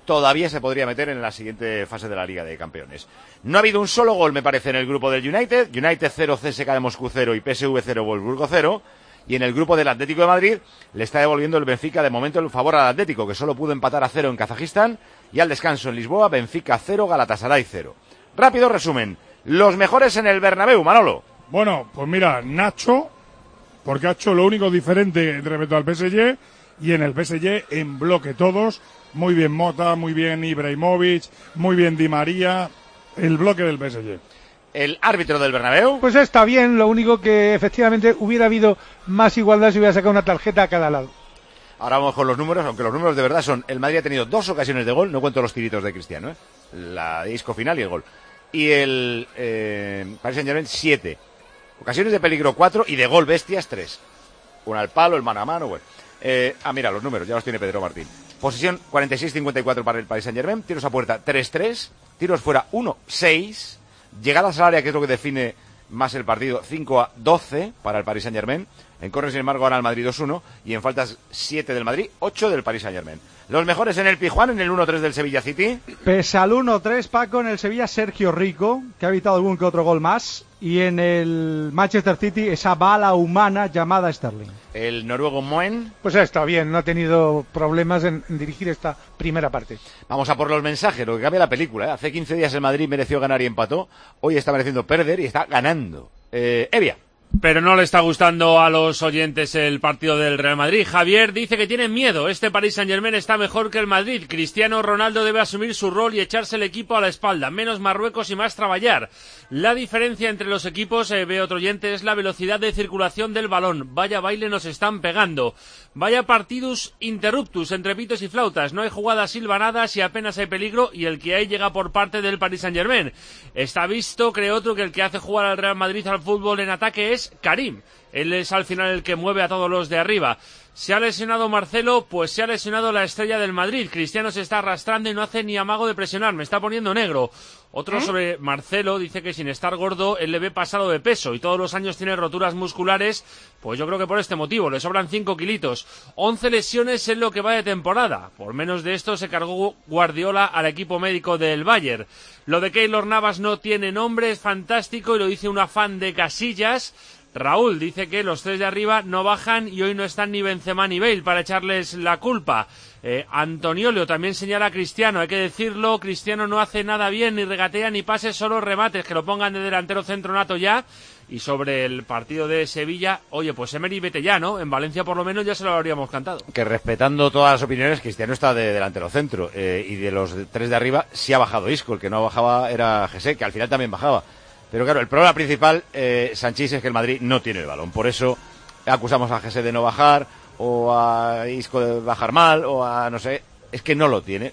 S1: todavía se podría meter en la siguiente fase de la Liga de Campeones. No ha habido un solo gol, me parece, en el grupo del United. United 0, CSKA de Moscú 0 y PSV 0, Wolfsburgo 0. Y en el grupo del Atlético de Madrid le está devolviendo el Benfica de momento el favor al Atlético, que solo pudo empatar a 0 en Kazajistán. Y al descanso en Lisboa, Benfica 0, Galatasaray 0. Rápido resumen. Los mejores en el Bernabéu, Manolo.
S2: Bueno, pues mira, Nacho, porque ha hecho lo único diferente respecto al PSG, y en el PSG en bloque todos. Muy bien Mota, muy bien Ibrahimovic, muy bien Di María, el bloque del PSG.
S1: El árbitro del Bernabéu.
S12: Pues está bien, lo único que efectivamente hubiera habido más igualdad si hubiera sacado una tarjeta a cada lado.
S1: Ahora vamos con los números, aunque los números de verdad son, el Madrid ha tenido 2 ocasiones de gol, no cuento los tiritos de Cristiano, la de Isco final y el gol. Y el Paris Saint-Germain 7. Ocasiones de peligro 4 y de gol bestias 3. Una al palo, el mano a mano, bueno. Mira, los números, ya los tiene Pedro Martín. Posesión 46-54 para el Paris Saint-Germain, tiros a puerta 3-3, tiros fuera 1-6, llegadas al área, que es lo que define más el partido, 5-12 para el Paris Saint-Germain. En córner, sin embargo, gana el Madrid 2-1 y en faltas 7 del Madrid, 8 del Paris Saint-Germain. Los mejores en el Pizjuán, en el 1-3 del Sevilla City.
S5: Pese al 1-3, Paco, en el Sevilla, Sergio Rico, que ha evitado algún que otro gol más. Y en el Manchester City, esa bala humana llamada Sterling.
S1: El noruego Moen.
S12: Pues está bien, no ha tenido problemas en dirigir esta primera parte.
S1: Vamos a por los mensajes, lo que cambia la película. Hace 15 días el Madrid mereció ganar y empató. Hoy está mereciendo perder y está ganando. Evia.
S14: Pero no le está gustando a los oyentes el partido del Real Madrid. Javier dice que tienen miedo. Este Paris Saint-Germain está mejor que el Madrid. Cristiano Ronaldo debe asumir su rol y echarse el equipo a la espalda. Menos Marruecos y más traballar. La diferencia entre los equipos, ve otro oyente, es la velocidad de circulación del balón. Vaya baile nos están pegando. Vaya partidus interruptus entre pitos y flautas. No hay jugadas silbanadas y apenas hay peligro, y el que hay llega por parte del Paris Saint-Germain. Está visto, cree otro, que el que hace jugar al Real Madrid al fútbol en ataque es Karim. Él es al final el que mueve a todos los de arriba. Se ha lesionado Marcelo, pues se ha lesionado la estrella del Madrid. Cristiano se está arrastrando y no hace ni amago de presionar. Me está poniendo negro. Otro sobre Marcelo dice que sin estar gordo, él le ve pasado de peso y todos los años tiene roturas musculares. Pues yo creo que por este motivo, le sobran 5 kilitos. 11 lesiones en lo que va de temporada. Por menos de esto se cargó Guardiola al equipo médico del Bayern. Lo de Keylor Navas no tiene nombre, es fantástico y lo dice un fan de Casillas. Raúl dice que los 3 de arriba no bajan y hoy no están ni Benzema ni Bale para echarles la culpa. Antoniolio también señala a Cristiano, hay que decirlo, Cristiano no hace nada bien, ni regatea ni pases, solo remates, que lo pongan de delantero centro nato ya. Y sobre el partido de Sevilla, oye, pues Emery vete ya, ¿no? En Valencia por lo menos ya se lo habríamos cantado.
S1: Que respetando todas las opiniones, Cristiano está de delantero centro, y de los 3 de arriba sí ha bajado Isco, el que no bajaba era Jesse, que al final también bajaba. Pero claro, el problema principal, Sanchís, es que el Madrid no tiene el balón. Por eso acusamos a Jesse de no bajar, o a Isco de bajar mal, o a no sé, es que no lo tiene.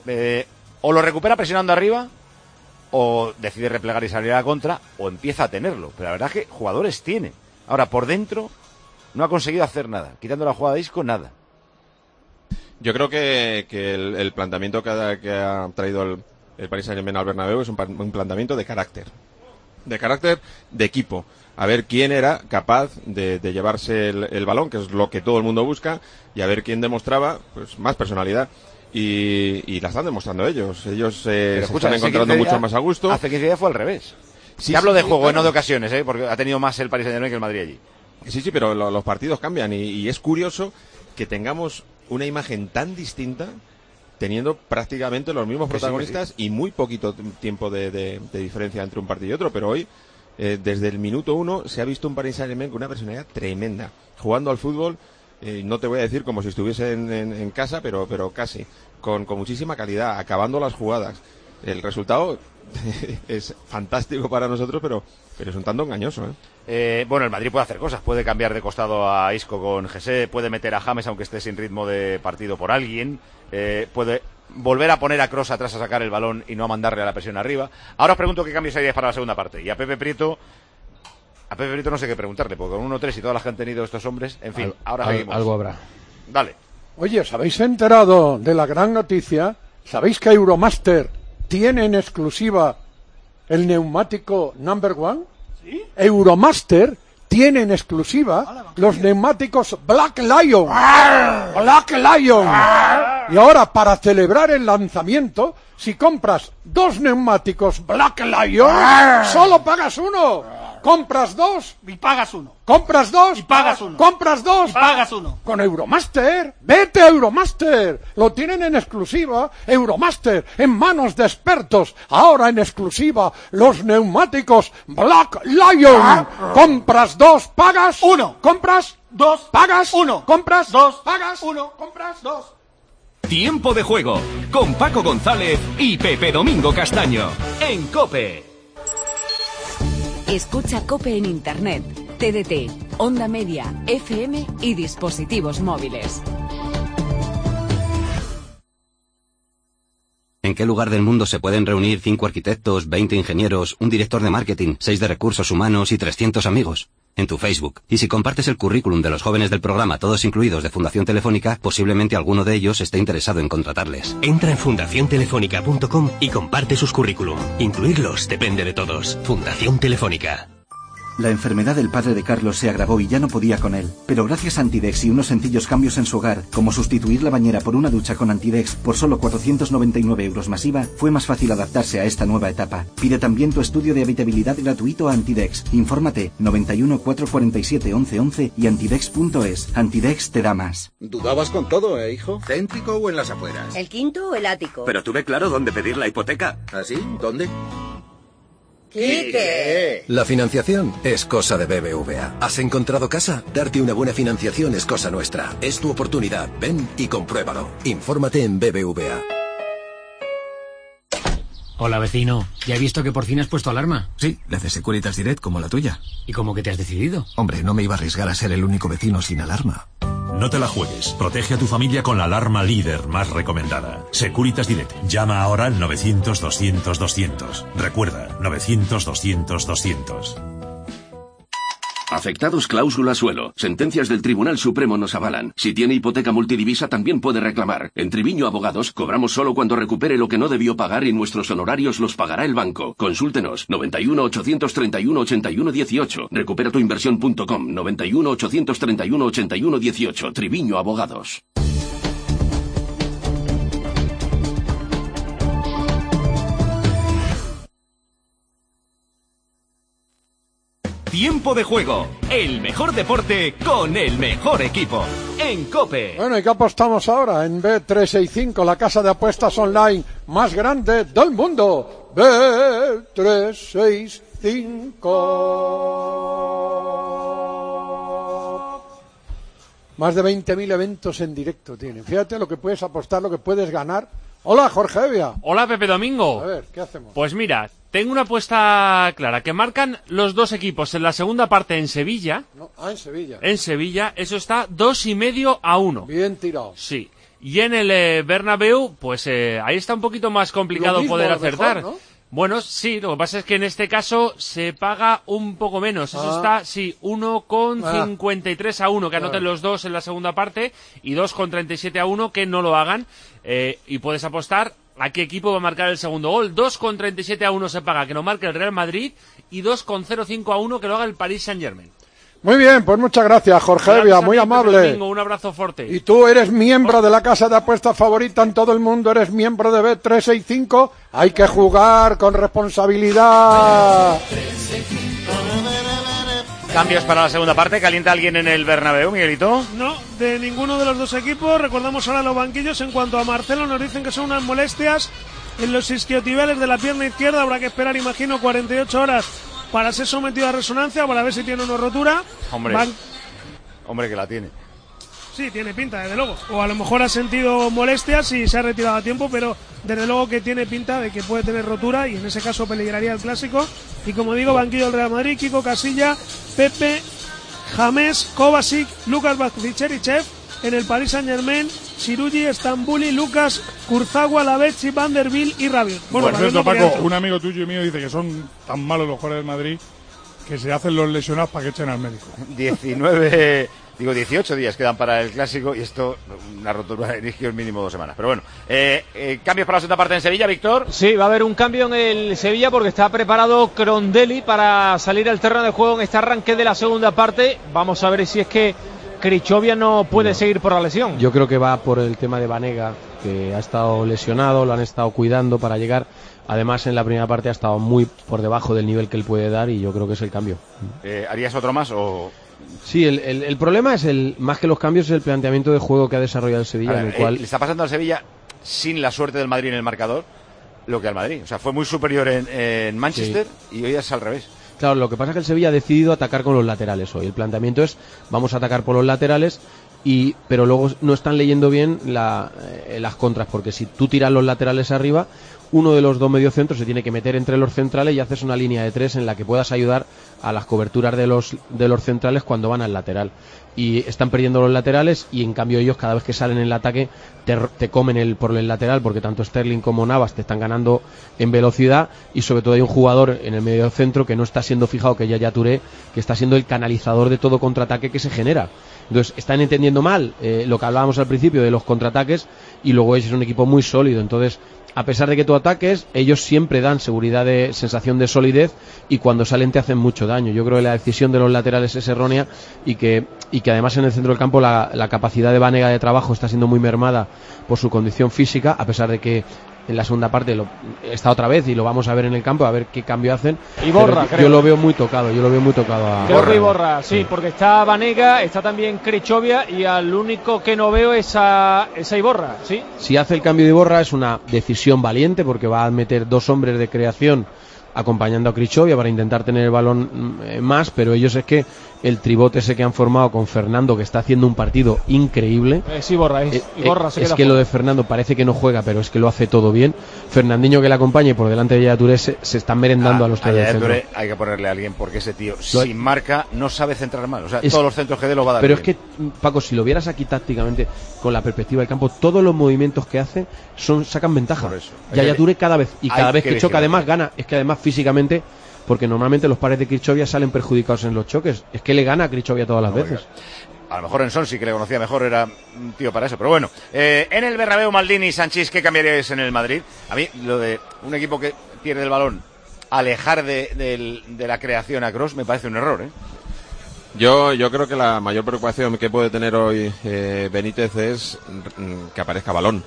S1: O lo recupera presionando arriba, o decide replegar y salir a la contra, o empieza a tenerlo. Pero la verdad es que jugadores tiene. Ahora, por dentro, no ha conseguido hacer nada. Quitando la jugada de Isco, nada.
S8: Yo creo que el planteamiento que ha traído el Paris Saint-Germain al Bernabéu es un planteamiento de carácter. De carácter de equipo, a ver quién era capaz de llevarse el balón, que es lo que todo el mundo busca, y a ver quién demostraba pues más personalidad, y la están demostrando ellos se están encontrando mucho más a gusto.
S1: Hace 15 días fue al revés. Sí, hablo de juego, claro. No de ocasiones, porque ha tenido más el Paris Saint-Germain que el Madrid allí.
S8: Sí, pero los partidos cambian, y es curioso que tengamos una imagen tan distinta teniendo prácticamente los mismos protagonistas y muy poquito tiempo de diferencia entre un partido y otro, pero hoy, desde el minuto 1, se ha visto un Paris Saint-Germain con una personalidad tremenda, jugando al fútbol, no te voy a decir como si estuviese en casa, pero casi, con muchísima calidad, acabando las jugadas. El resultado es fantástico para nosotros, pero es un tanto engañoso,
S1: Bueno, el Madrid puede hacer cosas, puede cambiar de costado a Isco con Jesse, puede meter a James aunque esté sin ritmo de partido por alguien, puede volver a poner a Kroos atrás a sacar el balón y no a mandarle a la presión arriba. Ahora os pregunto qué cambios hay para la segunda parte, y a Pepe Prieto no sé qué preguntarle, porque con 1-3 y todas las que han tenido estos hombres, en fin, ahora seguimos.
S9: Algo habrá.
S1: Dale.
S11: Oye, ¿os habéis enterado de la gran noticia? ¿Sabéis que Euromaster tiene en exclusiva el neumático number one? ¿Sí? Euromaster tiene en exclusiva los neumáticos Black Lion. Black Lion. Y ahora, para celebrar el lanzamiento, si compras 2 neumáticos Black Lion, solo pagas 1. Compras 2
S15: y pagas 1.
S11: Compras 2
S15: y pagas 1.
S11: Compras 2
S15: y pagas 1.
S11: Con Euromaster. Vete a Euromaster. Lo tienen en exclusiva. Euromaster, en manos de expertos. Ahora en exclusiva, los neumáticos Black Lion. Compras 2, pagas
S15: 1.
S11: Compras
S15: 2,
S11: pagas
S15: 1.
S11: Compras
S15: 2,
S11: pagas
S15: 1.
S11: Compras 2.
S16: Tiempo de juego con Paco González y Pepe Domingo Castaño en COPE.
S17: Escucha COPE en Internet, TDT, Onda Media, FM y dispositivos móviles.
S18: ¿En qué lugar del mundo se pueden reunir 5 arquitectos, 20 ingenieros, un director de marketing, 6 de recursos humanos y 300 amigos? En tu Facebook. Y si compartes el currículum de los jóvenes del programa Todos Incluidos de Fundación Telefónica, posiblemente alguno de ellos esté interesado en contratarles.
S16: Entra en fundaciontelefónica.com y comparte sus currículum. Incluirlos depende de todos. Fundación Telefónica.
S19: La enfermedad del padre de Carlos se agravó y ya no podía con él. Pero gracias a Antidex y unos sencillos cambios en su hogar, como sustituir la bañera por una ducha con Antidex por solo 499 € masiva, fue más fácil adaptarse a esta nueva etapa. Pide también tu estudio de habitabilidad gratuito a Antidex. Infórmate 91 447 1111 y antidex.es. Antidex te da más.
S20: Dudabas con todo, hijo? ¿Céntrico o en las afueras?
S21: ¿El quinto o el ático?
S20: Pero tuve claro dónde pedir la hipoteca. ¿Así? ¿Dónde?
S21: ¡Quique!
S22: La financiación es cosa de BBVA. ¿Has encontrado casa? Darte una buena financiación es cosa nuestra. Es tu oportunidad. Ven y compruébalo. Infórmate en BBVA.
S23: Hola, vecino. Ya he visto que por fin has puesto alarma.
S24: Sí, la de Securitas Direct como la tuya.
S23: ¿Y cómo que te has decidido?
S24: Hombre, no me iba a arriesgar a ser el único vecino sin alarma.
S25: No te la juegues. Protege a tu familia con la alarma líder más recomendada. Securitas Direct. Llama ahora al 900-200-200. Recuerda, 900-200-200.
S26: Afectados cláusula suelo. Sentencias del Tribunal Supremo nos avalan. Si tiene hipoteca multidivisa también puede reclamar. En Triviño Abogados cobramos solo cuando recupere lo que no debió pagar y nuestros honorarios los pagará el banco. Consúltenos 91 831 81 18. Recuperatuinversión.com 91 831 81 18. Triviño Abogados.
S16: Tiempo de juego, el mejor deporte con el mejor equipo, en COPE.
S11: Bueno, ¿y qué apostamos ahora? En Bet365, la casa de apuestas online más grande del mundo. Bet365. Más de 20.000 eventos en directo tienen. Fíjate lo que puedes apostar, lo que puedes ganar. Hola, Jorge Evia.
S14: Hola, Pepe Domingo.
S11: A ver, ¿qué hacemos?
S14: Pues mira, tengo una apuesta clara, que marcan los dos equipos en la segunda parte en Sevilla.
S11: En Sevilla.
S14: En Sevilla, eso está 2,5-1.
S11: Bien tirado.
S14: Sí. Y en el Bernabéu, pues ahí está un poquito más complicado poder acertar.
S11: Mejor, ¿no?
S14: Bueno, sí, lo que pasa es que en este caso se paga un poco menos. Eso está, sí, 1,53-1, que anoten los dos en la segunda parte, y 2,37-1, que no lo hagan. Y puedes apostar a qué equipo va a marcar el segundo gol. 2,37-1 se paga que no marque el Real Madrid, y 2,05-1 que lo haga el Paris Saint-Germain.
S11: Muy bien, pues muchas gracias, Jorge Evia, muy amable.
S14: Domingo, un abrazo fuerte.
S11: Y tú eres miembro de la casa de apuestas favorita en todo el mundo, eres miembro de Bet365. Hay que jugar con responsabilidad.
S1: Cambios para la segunda parte. ¿Calienta alguien en el Bernabéu, Miguelito?
S4: No, de ninguno de los dos equipos. Recordamos ahora los banquillos. En cuanto a Marcelo, nos dicen que son unas molestias en los isquiotibiales de la pierna izquierda. Habrá que esperar, imagino, 48 horas para ser sometido a resonancia, para ver si tiene una rotura.
S1: Hombre, que la tiene.
S4: Sí, tiene pinta, desde luego. O a lo mejor ha sentido molestias y se ha retirado a tiempo, pero desde luego que tiene pinta de que puede tener rotura y en ese caso peligraría el clásico. Y como digo, banquillo del Real Madrid: Kiko Casilla, Pepe, James, Kovacic, Lucas Vazquez-Cherichev. En el Paris Saint-Germain, Sirugi, Estambuli, Lucas, Kurzawa, Lavezzi, Van der Biel y Rabiot.
S2: Bueno, por cierto, Paco, un amigo tuyo y mío dice que son tan malos los jugadores del Madrid que se hacen los lesionados para que echen al médico.
S1: 18 días quedan para el clásico y esto, una rotura de isquios mínimo 2 semanas. Pero bueno, cambios para la segunda parte en Sevilla, Víctor.
S7: Sí, va a haber un cambio en el Sevilla porque está preparado Crondelli para salir al terreno de juego en este arranque de la segunda parte. Vamos a ver si es que Krichovia no puede seguir por la lesión.
S9: Yo creo que va por el tema de Banega, que ha estado lesionado, lo han estado cuidando para llegar. Además, en la primera parte ha estado muy por debajo del nivel que él puede dar y yo creo que es el cambio.
S1: ¿Harías otro más o...?
S9: Sí, el problema es más que los cambios, es el planteamiento de juego que ha desarrollado el Sevilla, en el cual...
S1: Le está pasando al Sevilla sin la suerte del Madrid en el marcador, lo que al Madrid. O sea, fue muy superior en Manchester y hoy es al revés.
S9: Claro, lo que pasa es que el Sevilla ha decidido atacar con los laterales hoy. El planteamiento es, vamos a atacar por los laterales, pero luego no están leyendo bien las contras, porque si tú tiras los laterales arriba, uno de los dos mediocentros se tiene que meter entre los centrales y haces una línea de 3 en la que puedas ayudar a las coberturas de los centrales cuando van al lateral. Y están perdiendo los laterales y en cambio ellos cada vez que salen en el ataque te comen por el lateral, porque tanto Sterling como Navas te están ganando en velocidad y sobre todo hay un jugador en el medio centro que no está siendo fijado, que es Yaya Touré, que está siendo el canalizador de todo contraataque que se genera. Entonces están entendiendo mal lo que hablábamos al principio de los contraataques y luego es un equipo muy sólido. Entonces, a pesar de que tú ataques, ellos siempre dan sensación de solidez y cuando salen te hacen mucho daño. Yo creo que la decisión de los laterales es errónea y que además en el centro del campo la capacidad de Banega de trabajo está siendo muy mermada por su condición física, a pesar de que en la segunda parte está otra vez y lo vamos a ver en el campo, a ver qué cambio hacen.
S7: Iborra, creo.
S9: Yo lo veo muy tocado a...
S7: Creo que Iborra, sí, porque está Banega, está también Krichovia y al único que no veo es a Iborra, ¿sí?
S9: Si hace el cambio de Iborra es una decisión valiente porque va a meter dos hombres de creación acompañando a Krichovia para intentar tener el balón más, pero ellos es que el tribote ese que han formado con Fernando, que está haciendo un partido increíble.
S7: Es Iborra, Iborra se
S9: es
S7: queda
S9: que
S7: fuera.
S9: lo de Fernando parece que no juega, pero es que lo hace todo bien. Fernandinho que le acompaña y por delante de Yaya Touré se están merendando a los tres del centro.
S1: Hay que ponerle a alguien porque ese tío sin marca no sabe centrar mal. O sea, todos los centros que dé lo va a dar.
S9: Pero
S1: bien.
S9: Es que, Paco, si lo vieras aquí tácticamente con la perspectiva del campo, todos los movimientos que hace sacan ventaja. Yaya Touré cada vez que choca además gana. Es que además físicamente, porque normalmente los pares de Krichovia salen perjudicados en los choques. Es que le gana a Krichovia todas las veces.
S1: A lo mejor en Son sí que le conocía mejor, era un tío para eso. Pero bueno, en el Bernabéu, Maldini y Sanchís, ¿qué cambiaríais en el Madrid? A mí, lo de un equipo que pierde el balón, alejar de la creación a Kroos, me parece un error, ¿eh?
S8: Yo creo que la mayor preocupación que puede tener hoy Benítez es que aparezca balón.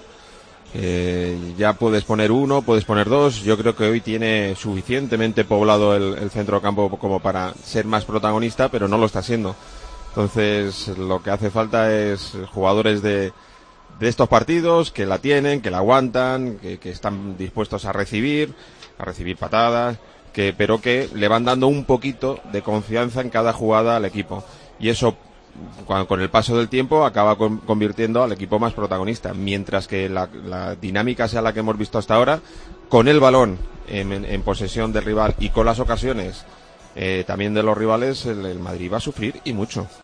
S8: Ya puedes poner uno, puedes poner dos. Yo creo que hoy tiene suficientemente poblado el centro campo como para ser más protagonista, pero no lo está siendo. Entonces lo que hace falta es jugadores de estos partidos que la tienen, que la aguantan, que están dispuestos a recibir patadas, pero que le van dando un poquito de confianza en cada jugada al equipo. Y eso, con el paso del tiempo, acaba convirtiendo al equipo más protagonista, mientras que la dinámica sea la que hemos visto hasta ahora, con el balón en posesión del rival y con las ocasiones también de los rivales, el Madrid va a sufrir y mucho.